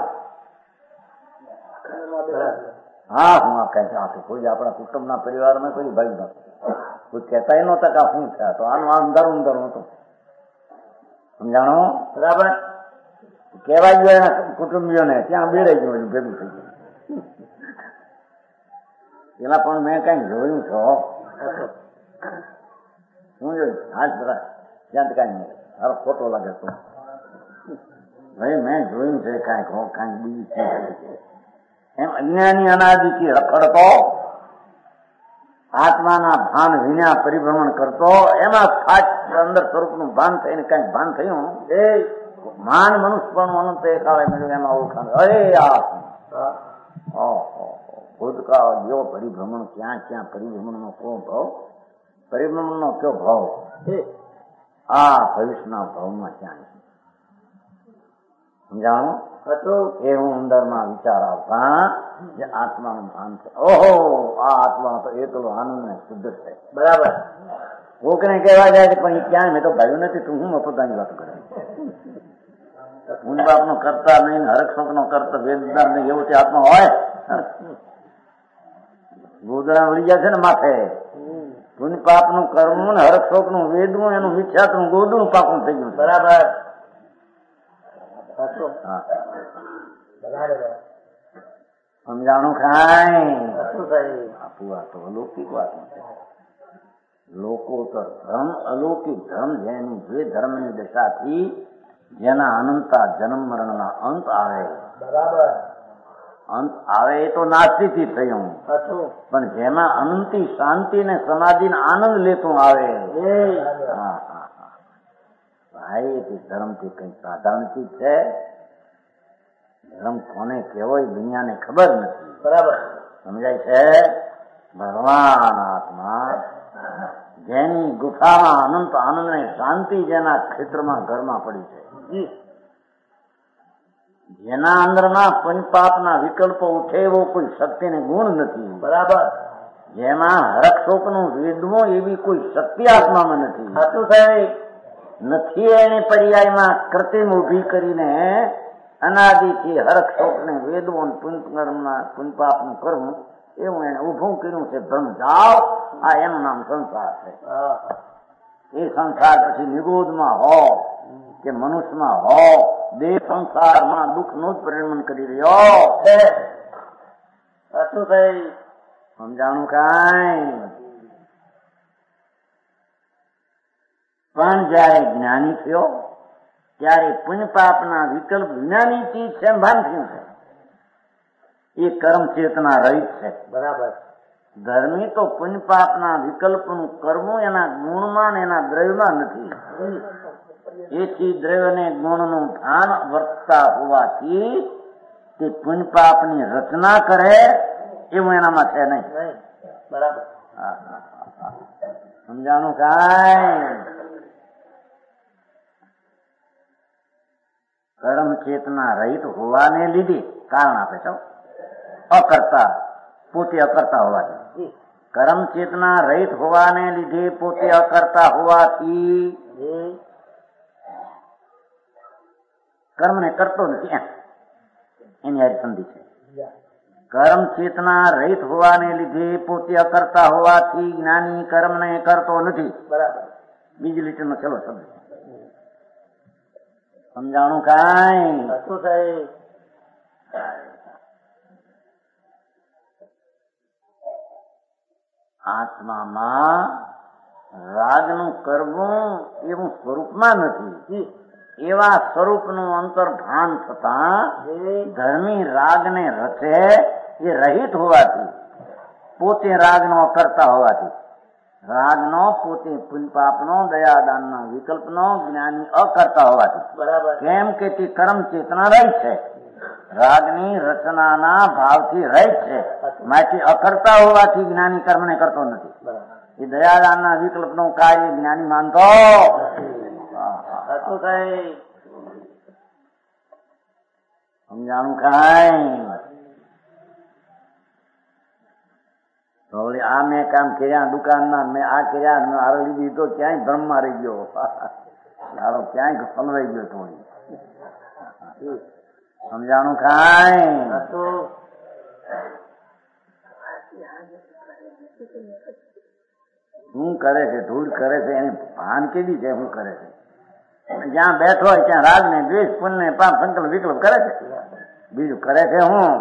હા, હું આ કઈ આખું કોઈ આપણા કુટુંબના પરિવારમાં કોઈ ભાઈ નથી, કોઈ કહેતા નહોતા કે આ શું થયા, તો આનું અંધારું અંધારું હતું. સમજાણો? બરાબર, કહેવાય ગયો એના કુટુંબીઓને, ત્યાં બેડાઈ ગયું ભેગું થઈ ગયું. પેલા પણ મેં કઈ જોયું છો? શું જોયું? હાથ બરા ત્યાં કઈ નહીં, સારો ખોટો લાગે તો ભાઈ મેં જોયું છે કાંઈક હો કાંઈક બીજી છે એમ. અજ્ઞાની અનાદિથી રખડતો, આત્માના ભાન વિના પરિભ્રમણ કરતો, એમાં ફાટ અંદર સ્વરૂપનું ભાન થઈને કઈક ભાન થયું, એ માન મનુષ્ય પણ અનંત એકાળે મળ્યું, એમાં ઓળખાણ. અરે આ ભૂતકાળ જેવો પરિભ્રમણ, ક્યાં ક્યાં પરિભ્રમણ નો કયો ભાવ, પરિભ્રમણ નો કયો ભાવ, આ ભવિષ્યના ભાવમાં ક્યાં સમજાણું હતું? એ હું અંદરમાં વિચાર આવતા જે આત્માનું ભાન છે. ઓહો, આ આત્મા તો એકલો આનંદ ને શુદ્ધ છે. બરાબર, કોકને કહેવા જાય છે પણ એ ક્યાં મેં તો ભાવ્યું નથી, તું હું પોતાની વાત કરે. પુણ્ય પાપ નો કરતા નહીં, હરક શોક નો કરતા વેદના નહીં, એવું તે આત્મા હોય. ગોદડા વળી જાય છે ને માથે. પુણ્ય પાપ નું કરવું ને હરક શોક નું વેદવું એનું વિખ્યાત નું ગોદડું પાકું થઈ ગયું. બરાબર. સમજાણું ખાય આપું આ તો અલૌકિક વાત છે. લોકોતર ધર્મ, અલૌકિક ધર્મ, જેની જે ધર્મની દશાથી જેના અનંતા જન્મ મરણના અંત આવે. બરાબર. અંત આવે એ તો નાસ્તિકથી થયું, પણ જેમાં અનંતી શાંતિ ને સમાધિ આનંદ લેતું આવે. હા હા હા ભાઈ, તે ધર્મ થી કઈ સાધારણ ચીજ છે? ધર્મ કોને કેવો દુનિયાને ખબર નથી. બરાબર. સમજાય છે? ભગવાન આત્મા જેની ગુફામાં અનંત આનંદ ને શાંતિ જેના ક્ષેત્રમાં ઘરમાં પડી છે, જેના અંદરના પંચપાપના વિકલ્પો ઉઠે એવો કોઈ શક્તિ ને ગુણ નથી. બરાબર. જેમાં હરક શોક નું વેદવું એવી કોઈ શક્તિ આત્મામાં નથી. સાચું સાહેબ. નથી એને પર્યાયમાં કૃત્રિમ ઉભી કરીને અનાદિથી હરક શોક ને વેદવું પુણ્યપાપ નું કરવું એવું એને ઉભું કર્યું છે. ભ્રમ જાઓ, આ એનું નામ સંસાર છે. એ સંસાર પછી નિગોદમાં હો કે મનુષ્યમાં હો, દેહ સંસારમાં દુઃખ નું જ પરિણમન કરી રહ્યો. સાચું સાહેબ. સમજાણું કાંઈ? પણ જયારે જ્ઞાની થયો ત્યારે પુણ્ય પાપના વિકલ્પ જ્ઞાની ચીજ છે ભાન થયું છે. એ કર્મ ચેતના રહિત છે. બરાબર. ધર્મી તો પુણ્ય પાપના વિકલ્પનું કરવું એના ગુણમાં ને એના દ્રવ્યમાં નથી. એથી દ્રવ્ય ને ગુણનું ભાન વર્તતા હોવાથી તે પુણ્ય પાપની રચના કરે એવું એનામાં છે નહીં. બરાબર. સમજાણું કાંઈ? કર્મ ચેતના રહિત હોવાને લીધે કારણ આપે છે અકર્તા, પોતે અકર્તા હોવાથી. કર્મ ચેતના રહિત હોવાને લીધે પોતે અકર્તા હોવાથી કર્મને કરતો નથી એમ એની હરિસંધિ છે. કર્મ ચેતના રહિત હોવાને લીધે પોતે અકર્તા હોવાથી જ્ઞાની કર્મને કરતો નથી. બરાબર. બીજી લીટીનો ચલો શબ્દ. સમજાણું કાંઈ? સાચું સાહેબ. આત્મામાં રાગનું કરવું એવું સ્વરૂપમાં નથી. એવા સ્વરૂપનું અંતર્ભાન થતા ધર્મી રાગને રચે એ રહિત હોવાથી, પોતે રાગનો કરતા હોવાથી, રાગનો પોતે પુણ્યપાપનો દયાદાનનો વિકલ્પનો જ્ઞાની અકર્તા હોવાથી. બરાબર. કેમ કે તે કર્મ ચેતના રહિત છે, રાગની રચનાના ભાવથી રહિત છે, માટે અકર્તા હોવાથી જ્ઞાની કર્મને કરતો નથી. એ દયાદાનના વિકલ્પનું કાર્ય જ્ઞાની માનતો. સમજાણું કાંઈ? તો આ મેં કામ કર્યા દુકાનમાં, મેં આ કર્યા આરલી દીધો, ક્યાંય ભ્રમમાં રહી ગયો. તારો ક્યાંય ફલવાઈ ગયો થોડી. સમજાણું કાંઈ? શું કરે છે? ધૂળ કરે છે, એની ભાન કેવી છે? શું કરે છે? જ્યાં બેઠો હોય ત્યાં રાગ ને દ્વેષ પુણ્ય પાપ સંકલ્પ વિકલ્પ કરે છે. બીજું કરે છે હું?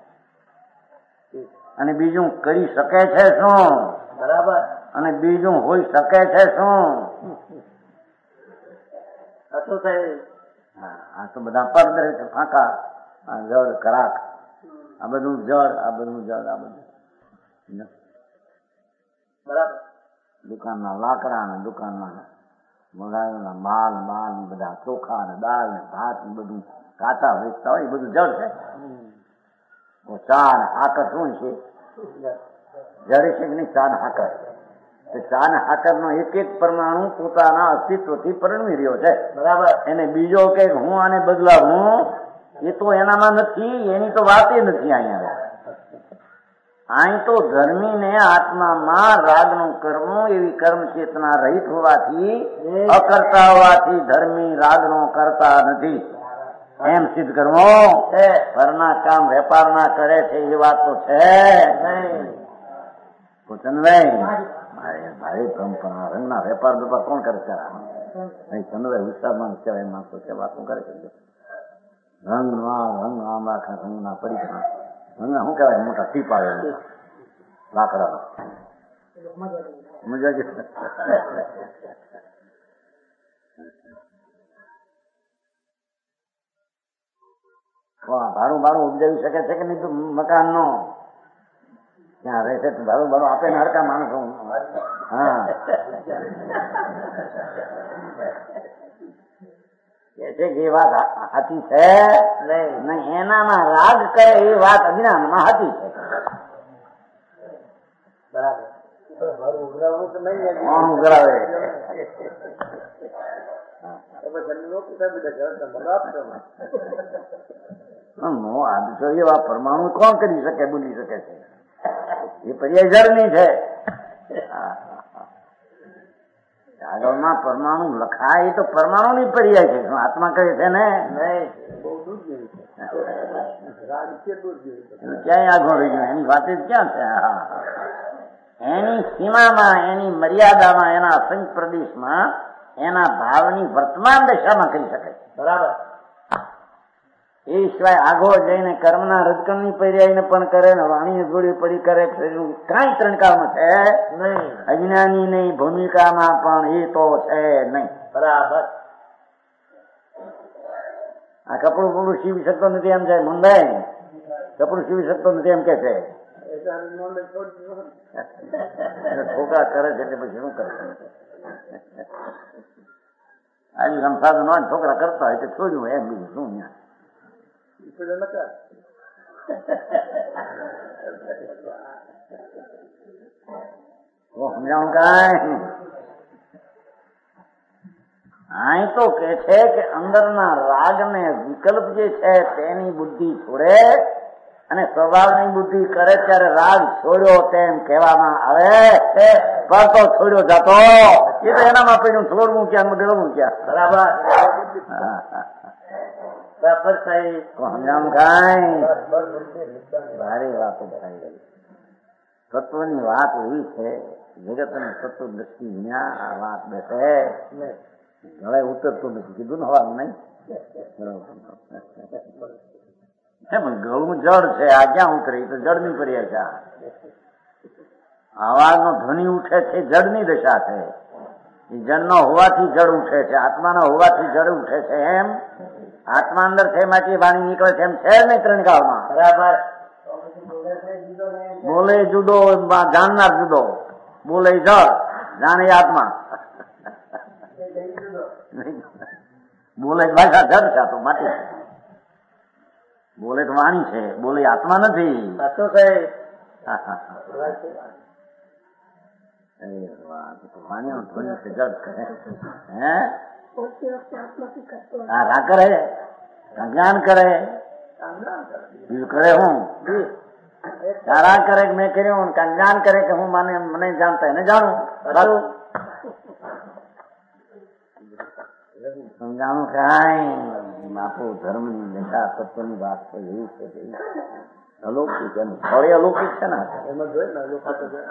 અને બીજું કરી શકે છે શું? બરાબર. અને બીજું હોઈ શકે છે શું? આ તો બધા પરદરે છે, ફાંકા, આ જળ કરાક, આ બધું જળ, આ બધું જળ, આ બધું. બરાબર. દુકાનના લાકડા ને દુકાનમાં મંગાવેલા માલ માલ બધા ચોખા ને દાળ ને ભાત ને બધું કાચા વેચતા હોય, એ બધું જળ છે. ચા ને હાકર શું છે? જડે છે કે નહીં? ચા ને હાકર. ચા ને હાકર નો એક એક પરમાણુ પોતાના અસ્તિત્વથી પરિણમી રહ્યો છે. બરાબર. એને બીજો કે હું આને બદલાવું, એ તો એનામાં નથી, એની તો વાત નથી. અહીંયા અહીં તો ધર્મીને આત્મામાં રાગનું કરવું એવી કર્મ ચેતના રહિત હોવાથી, અકર્તા હોવાથી ધર્મી રાગનો કરતા નથી. એમ સિદ્ધ કરવું છે પરના કામ વેપારના કરે છે એ વાત તો છે નહીં. ચંદભાઈ મારે ભારે પરંપરા રંગના વેપાર વેપાર કોણ કરે છે? નહીં ચંદભાઈ વિસ્તારમાં કહેવાય માણસો છે વાતો કરે છે. રંગના રંગ આમ આખા રંગના પરીક્ષા રંગના શું કહેવાય મોટા ટીપ આવે લાકડા મજા કે ભાડું ભાડું ઉપજાવી શકે છે કે નહીં મકાન નો ત્યાં રહે છે ભાડું ભાડું આપે ને હરકા માણસો. હા કે એ વાત સાચી છે નહીં એનામાં રાગ કરે એ વાત અજ્ઞાનમાં સાચી છે. બરાબર ઉઘરાવું તો નહીં કોણ ઉઘરાવે? એવા પરમાણુ કોણ કરી શકે બોલી શકે છે? એ પર્યાય જળની છે. આગળમાં પરમાણુ લખાય એ તો પરમાણુ ની પર્યાય છે. શું આત્મા કહે છે ને? ક્યાંય આગળ રહી ગયું એની વાત ક્યાં છે? એની સીમામાં એની મર્યાદામાં એના અસંગ પ્રદેશમાં એના ભાવની વર્તમાન દશામાં કહી શકાય. બરાબર. એ સિવાય આગો જઈને કર્મના રજકણની પર્યાયને પણ કરે ને વાણી જોડી પડી કરે કાંઈ ત્રણકાળમાં છે નહીં. અજ્ઞાની નહીં ભૂમિકામાં પણ એ તો છે નહીં. બરાબર. આ કપડું પૂરું સીવી શકતો નથી એમ છે મંગાય કપડું સીવી શકતો નથી એમ કે છે છોકરા કરે છે એટલે પછી શું કરે? આવી સંસાધન હોય છોકરા કરતા હોય તો છોડ્યું એમ બીજું શું ત્યાં સમજાવું કાંઈ અહીં તો કે છે કે અંદરના રાગ ને વિકલ્પ જે છે તેની બુદ્ધિ છોડે અને સ્વભાવની બુદ્ધિ કરે ત્યારે રાગ છોડ્યો તેમ કહેવામાં આવે છે. પર તો છોડ્યો જતો એ તો એનામાં પડ્યું છોડવું ક્યાં મેળવવું ક્યાં? બરાબર. સમજાવું કાંઈ ભારે વાતો થાય. તત્વની વાત એવી છે જગત ને તત્વ દ્રષ્ટિ વિના આ વાત બેસે ગળે ઉતરતું નથી. કીધું ને હવાનું નહીં ગળું જળ છે. આ ક્યાં ઉતરે? તો જળની પર્યાય છે. આવાજનો ધ્વનિ ઉઠે છે જળની દશા છે. એ જળનો હોવાથી જળ ઉઠે છે. આત્માનો હોવાથી જળ ઉઠે છે. એમ આત્મા અંદર છે એમાંથી વાણી નીકળે છે એમ છે જ નહીં ત્રણ કાળમાં. બરાબર. બોલે જુદો જાણનાર જુદો. બોલે જળ જાણે આત્મા. બોલે ભાષા જળ છે તો માટી છે. બોલે તો વાણી છે. બોલે આત્મા નથી. સાચું છે. વાણીઓ ધ્વનિ છે જળ કરે હે હા રા કરે જ્ઞાન કરે બીજું કરે હું તારા કરે કે મેં કર્યું જ્ઞાન કરે કે હું મને મને જાણતા એને જાણું. બરાબર. સમજાણું કાંઈ બાપુ ધર્મની દશા તત્વની વાત તો એવી છે કે અલૌકિક એનું ફળે અલૌકિક છે ને એમાં જોઈ ને લોકો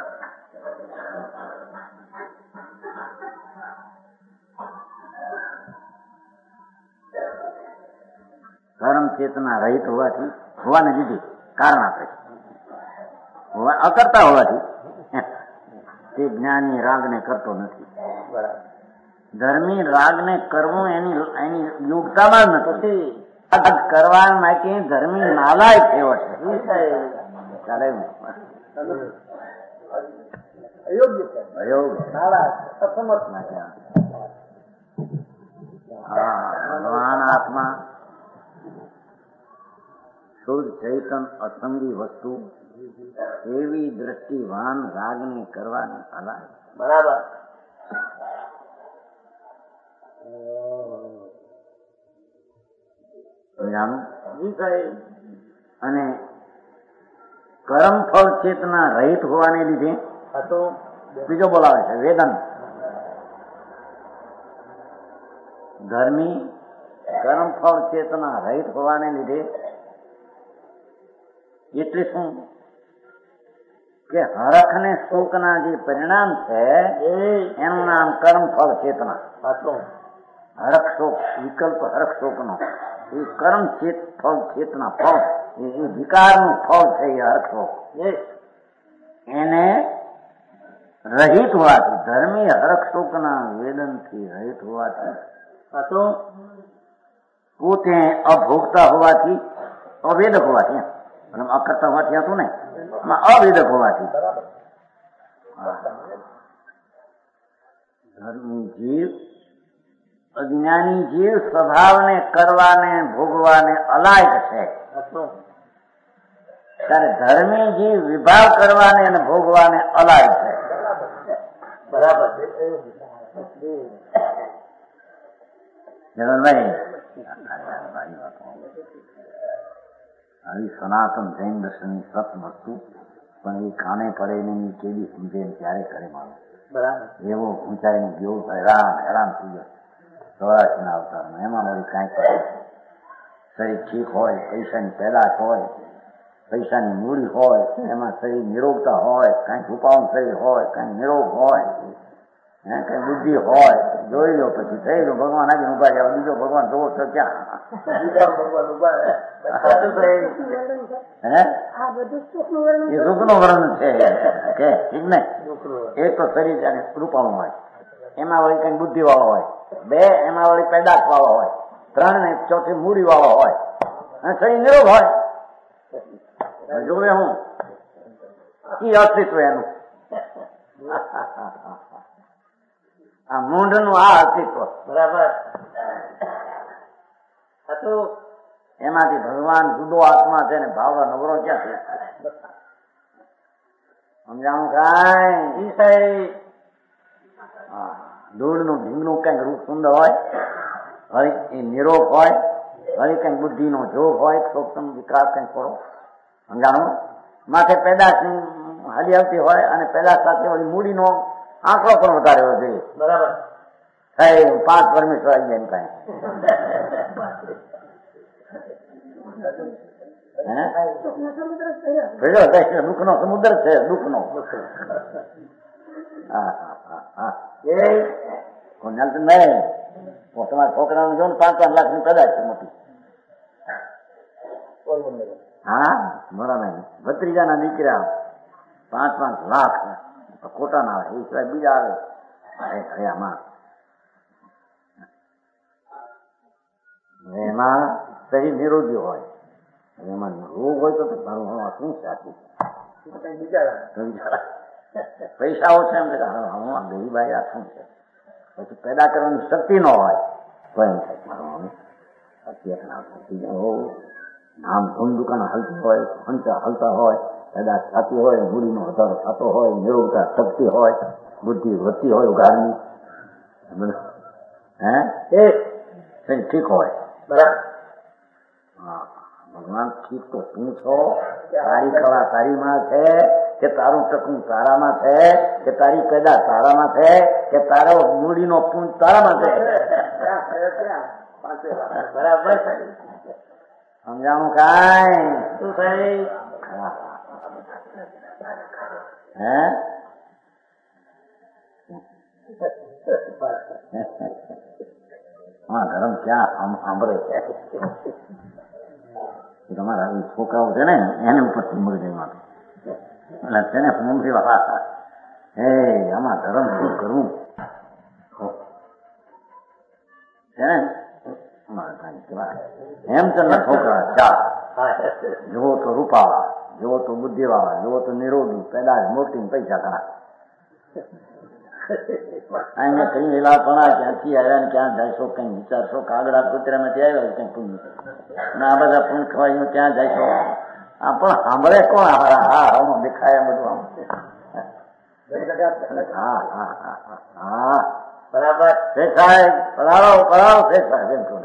ધર્મ ચેતના રહિત હોવાથી હોવાને લીધે કારણ આપે છે. અકર્તા હોવાથી તે જ્ઞાની રાગને કરતો નથી. બરાબર. ધર્મી રાગને કરવું એની એની યોગ્યતામાં જ નથી. કરવા માટે ધર્મી નાલાયક થયો છે. ચાલે અયોગ્ય છે. અયોગ્ય નાલાયક અસમર્થ નાખ્યા. હા ભગવાન આત્મા શુદ્ધ ચૈતન અસંગી વસ્તુ એવી દ્રષ્ટિવાન રાગને કરવાની સલાહ. બરાબર. અને કર્મ ફળ ચેતના રહિત હોવાને લીધે બીજો બોલાવે છે વેદન. ધર્મી કર્મફળ ચેતના રહિત હોવાને લીધે એટલે શું કે હરખ ને શોકના જે પરિણામ છે એનું નામ કર્મફળ ચેતના. હરખ શોક વિકલ્પ હરખ શોકનો એ કર્મ ચેત ફળ ચેતના ફળ એ વિકારનું ફળ છે. એ હરખ શોક એને રહિત હોવાથી ધર્મી હરખ શોકના વેદનથી રહિત હોવાથી તો પોતે અભોગતા હોવાથી અવેદક હોવાથી અને અકર્તા હોવાથી હતું ને અવેદક હોવાથી ધર્મી જીવ અજ્ઞાની જીવ સ્વભાવને કરવાને ભોગવાને અલાયક છે. ત્યારે ધર્મી જીવ વિભાગ કરવાને અને ભોગવાને અલાયક છે. બરાબર આવી સનાતન જૈન દર્શનની સત વસ્તુ પણ એ કાને પડે ને કેવી સમજે ત્યારે કરે માનો. બરાબર એવો ઊંચાઈને ગયો હેરાન હેરાન થઈ ગયો ચોરાશીના અવતારમાં. એમાં મારી કાંઈ પડે શરીર ઠીક હોય, પૈસાની પેદાશ હોય, પૈસાની મૂડી હોય, એમાં શરીર નિરોગતા હોય, કાંઈ છુપાવું શરીર હોય, કાંઈ નિરોગ હોય, હે કઈ બુદ્ધિ હોય, જોઈ લો પછી થઈ લો ભગવાન આગળ ઉભા જાવ. બીજો ભગવાન જોવો તો ક્યાં ભગવાન ઉભા હે એ સુખનું વર્ણન છે કે ઠીક ને. એક તો શરીર અને રૂપાનું હોય, એમાં વળી કઈ બુદ્ધિ વાળો હોય, બે એમાં વળી પેદાશ વાળો હોય, ત્રણ ને ચોથી મૂડી વાળો હોય અને શરીર નિરોગ હોય. જોવે હું એ અસ્તિત્વ એનું આ મૂંઢ નું આ અસ્તિત્વ. બરાબર એમાંથી ભગવાન જુદો આત્મા છે ને ભાવવા નવરો ક્યાં છે? સમજાણું કાંઈ ધૂળ નું ઢીંગનું કઈક રૂપ સુંદર હોય, હવે એ નિરોગ હોય, હવે કઈક બુદ્ધિ નો જોગ હોય, સૂક્ષ્મ વિકાસ કઈક કરો. સમજાણું માથે પેદાશ હાલી આવતી હોય અને પેદાશ સાથે વળી મૂડીનો આંકડો પણ વધારે હોવો જોઈએ. બરાબર થઈ પાંચ પરમેશ્વર આવી જાય કઈ દુઃખ નો સમુદ્ર છે. દુઃખ નો નહીં તમારા છોકરાનું જો ને પાંચ પાંચ લાખ ની પેદાશ છે મોટી. હા બરાબર ભત્રીજાના દીકરા પાંચ પાંચ લાખ ખોટા ના આવે એ સિવાય બીજા આવે. અરે આમાં એમાં શરીર નિરોગી હોય, એમાં રોગ હોય તો મારું શું સાચું પૈસા ઓછા એમ હું ગરીબાઈ આ શું છે. પછી પેદા કરવાની શક્તિ ન હોય તો એમ થાય મારું આમ ધૂમ દુકાન હલતી હોય, હંચા હલતા હોય, પેદાશ થતી હોય, મૂડીનો વધારો થતો હોય, નિરોગતા શક્તિ હોય, બુદ્ધિ વધતી હોય ઉઘાડની હે એ ઠીક હોય. બરાબર હા ભગવાન ઠીક તો તું છો. તારી કળા તારીમાં છે કે તારું ટકું તારામાં છે કે તારી પેદાશ તારામાં છે કે તારો મૂડીનો પૂંજ તારામાં છે. બરાબર સમજાણું કાંઈ શું થાય? હે હા ધર્મ ક્યાં સાંભળે છે? તમારા છોકરાઓ છે ને એને ઉપરથી મગજમાં એટલે છે ને મમ્મી વાળા હે આમાં ધર્મ શું કરવું છે ને હેમચંદ્ર છોકરા ચાર જુઓ તો રૂપાળા, જુઓ તો બુદ્ધિવાળા, જુઓ તો નિરોગી, પેદાશ મોટી, પૈસા ઘણા. અહીંયા કઈ હેલાપણા ક્યાંથી આવ્યા ને ક્યાં જઈશો કઈ વિચારશો? કાગડા કુતરામાંથી આવ્યા કઈ પુણ્ય ને આ બધા પુણ્ય ખવાયું ક્યાં જઈશો? આ પણ સાંભળે કોણ? હા હા દેખાય બધું આમ. હા હા હા હા બરાબર છે સાહેબ. પધારો પધારો છે સાહેબ એમ કહું.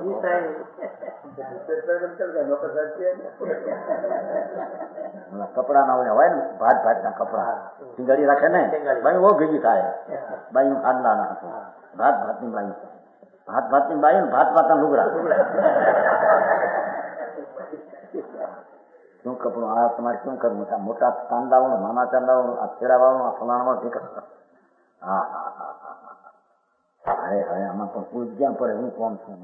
કપડા ના હોય ને ભાત ભાત ના કપડા સિંગાડી રાખે ને ભાઈ ઓ ભેગી થાય બાઈ ખાંડલા ના ભાત ભાત ની બાઈ ભાત ભાતની બાઈ ને ભાત ભાતના લુગડા શું કપડું આ તમારે શું કરવું મોટા મોટા ચાંદાવાળું નાના ચાંદાવાળું આ ખેડાવાળું આ ફલાણમાં જે કરતા હા હા હા હા હા અરે હવે આમાં પણ પૂછ જ્યાં પડે હું કોણ છું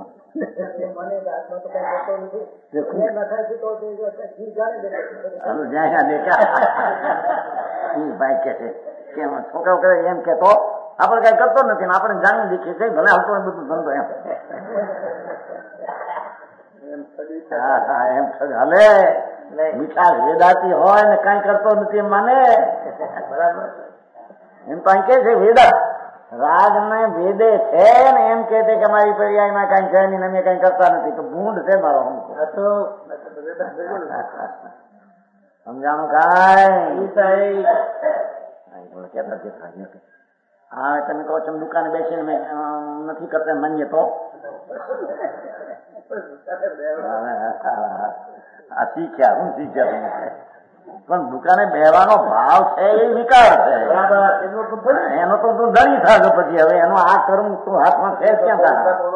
જ્યાં દેખા ભાઈ કે છે કે છોકરાઓ કરે એમ કેતો આપણે કઈ કરતો નથી ને આપણે જાણી દેખીએ છીએ ભલે આવતો બધું ધંધો એમ હા હા એમ હલે મીઠાશ વેદાતી હોય ને કઈ કરતો નથી એમ માને બરાબર એમ તો કે છે વેદા રાગ ને વેદે છે ને એમ કે છે કે અમારી પર્યાયમાં કઈ છે નહીં અમે કઈ કરતા નથી તો ભૂંડ છે મારો સમજાણું કાંઈ હા તમે કહો છો દુકાને બેસીને મેં નથી કરતા માનીએ તો આ શીખ્યા હું શીખ્યા તમે પણ દુકાને બેવાનો ભાવ છે એ વિકાર છે એનો તો તું ધણી થાજો પછી હવે એનો આ કરવું તું હાથમાં છે ક્યાં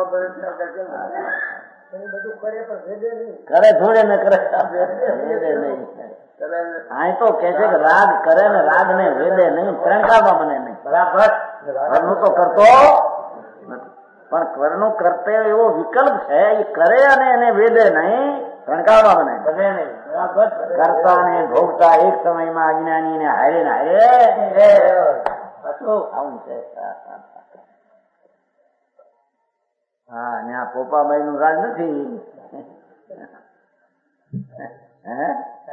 કરે થોડે ને કરે નહીં આ તો કે છે કે રાગ કરે ને રાગ ને વેદે નહીં ત્રણકારમાં બને નહીં બરાબર ઘરનું તો કરતો નથી પણ ઘરનું કરતે એવો વિકલ્પ છે એ કરે અને એને વેદે નહીં ત્રણકારમાં બને બને નહીં બરાબર કરતા ને ભોગતા એક સમયમાં અજ્ઞાની ને હારે ને હારે આવું છે હા ને આ પોપાબાઈ નું રાજ નથી હે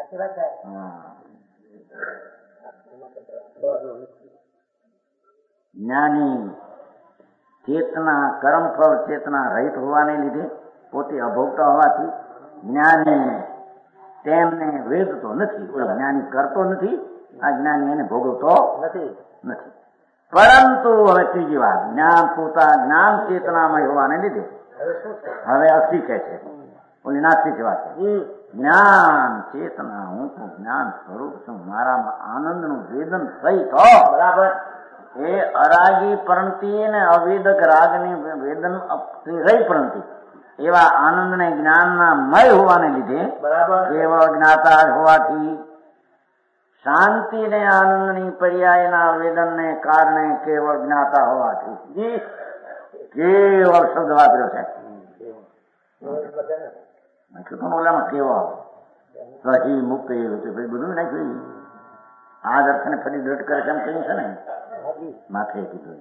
જ્ઞાની ચેતના કર્મફળ ચેતના રહિત હોવાને લીધે પોતે અભોગતા હોવાથી જ્ઞાની તેમને વેદતો નથી જ્ઞાની કરતો નથી આ જ્ઞાની એને ભોગવતો નથી નથી પરંતુ હવે ત્રીજી વાત જ્ઞાન પોતા જ્ઞાન ચેતનામય હોવાને લીધે હવે અસ્થિ કહે છે ઓલી નાસ્તિક વાત છે જ્ઞાન ચેતના હું તો જ્ઞાન સ્વરૂપ છું મારામાં આનંદનું વેદન સહિત બરાબર એ અરાગી પ્રણતિ ને અવેદક રાગની વેદન રહી પ્રણતિ એવા આનંદ ને જ્ઞાનના મય હોવાને લીધે બરાબર કેવળ જ્ઞાતા હોવાથી શાંતિ ને આનંદની પર્યાયના વેદન ને કારણે કેવળ જ્ઞાતા હોવાથી કેવળ શબ્દ વાપર્યો છે ઓલામાં કેવો સહી મુક્ત એવું છે ભાઈ બધું નાખ્યું આ દર્શને ફરી દ્રઢ કરે એમ કહ્યું છે ને માથે કીધું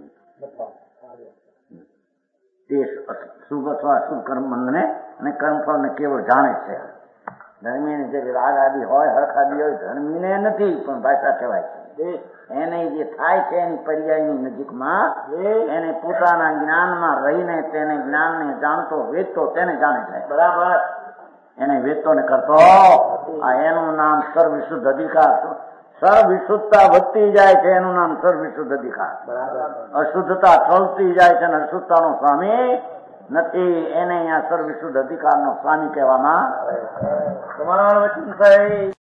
તે શુભ અથવા શુભ કર્મ બંધને અને કર્મફળ ને કેવળ જાણે છે ધર્મીને જે રાગ આદિ હોય હરખ આદિ હોય ધર્મીને નથી પણ ભાષા કહેવાય છે એને જે થાય છે એની પર્યાયની નજીકમાં એને પોતાના જ્ઞાનમાં રહીને તેને જ્ઞાનને જાણતો વેચતો તેને જાણે છે બરાબર એને વેચતો ને કરતો આ એનું નામ સર્વવિશુદ્ધ અધિકાર સર્વવિશુદ્ધતા વધતી જાય છે એનું નામ સર્વવિશુદ્ધ અધિકાર બરાબર અશુદ્ધતા ઠલતી જાય છે અને અશુદ્ધતાનો સ્વામી નથી એને અહીંયા સર્વવિશુદ્ધ અધિકારનો સ્વામી કહેવામાં તમારા વચન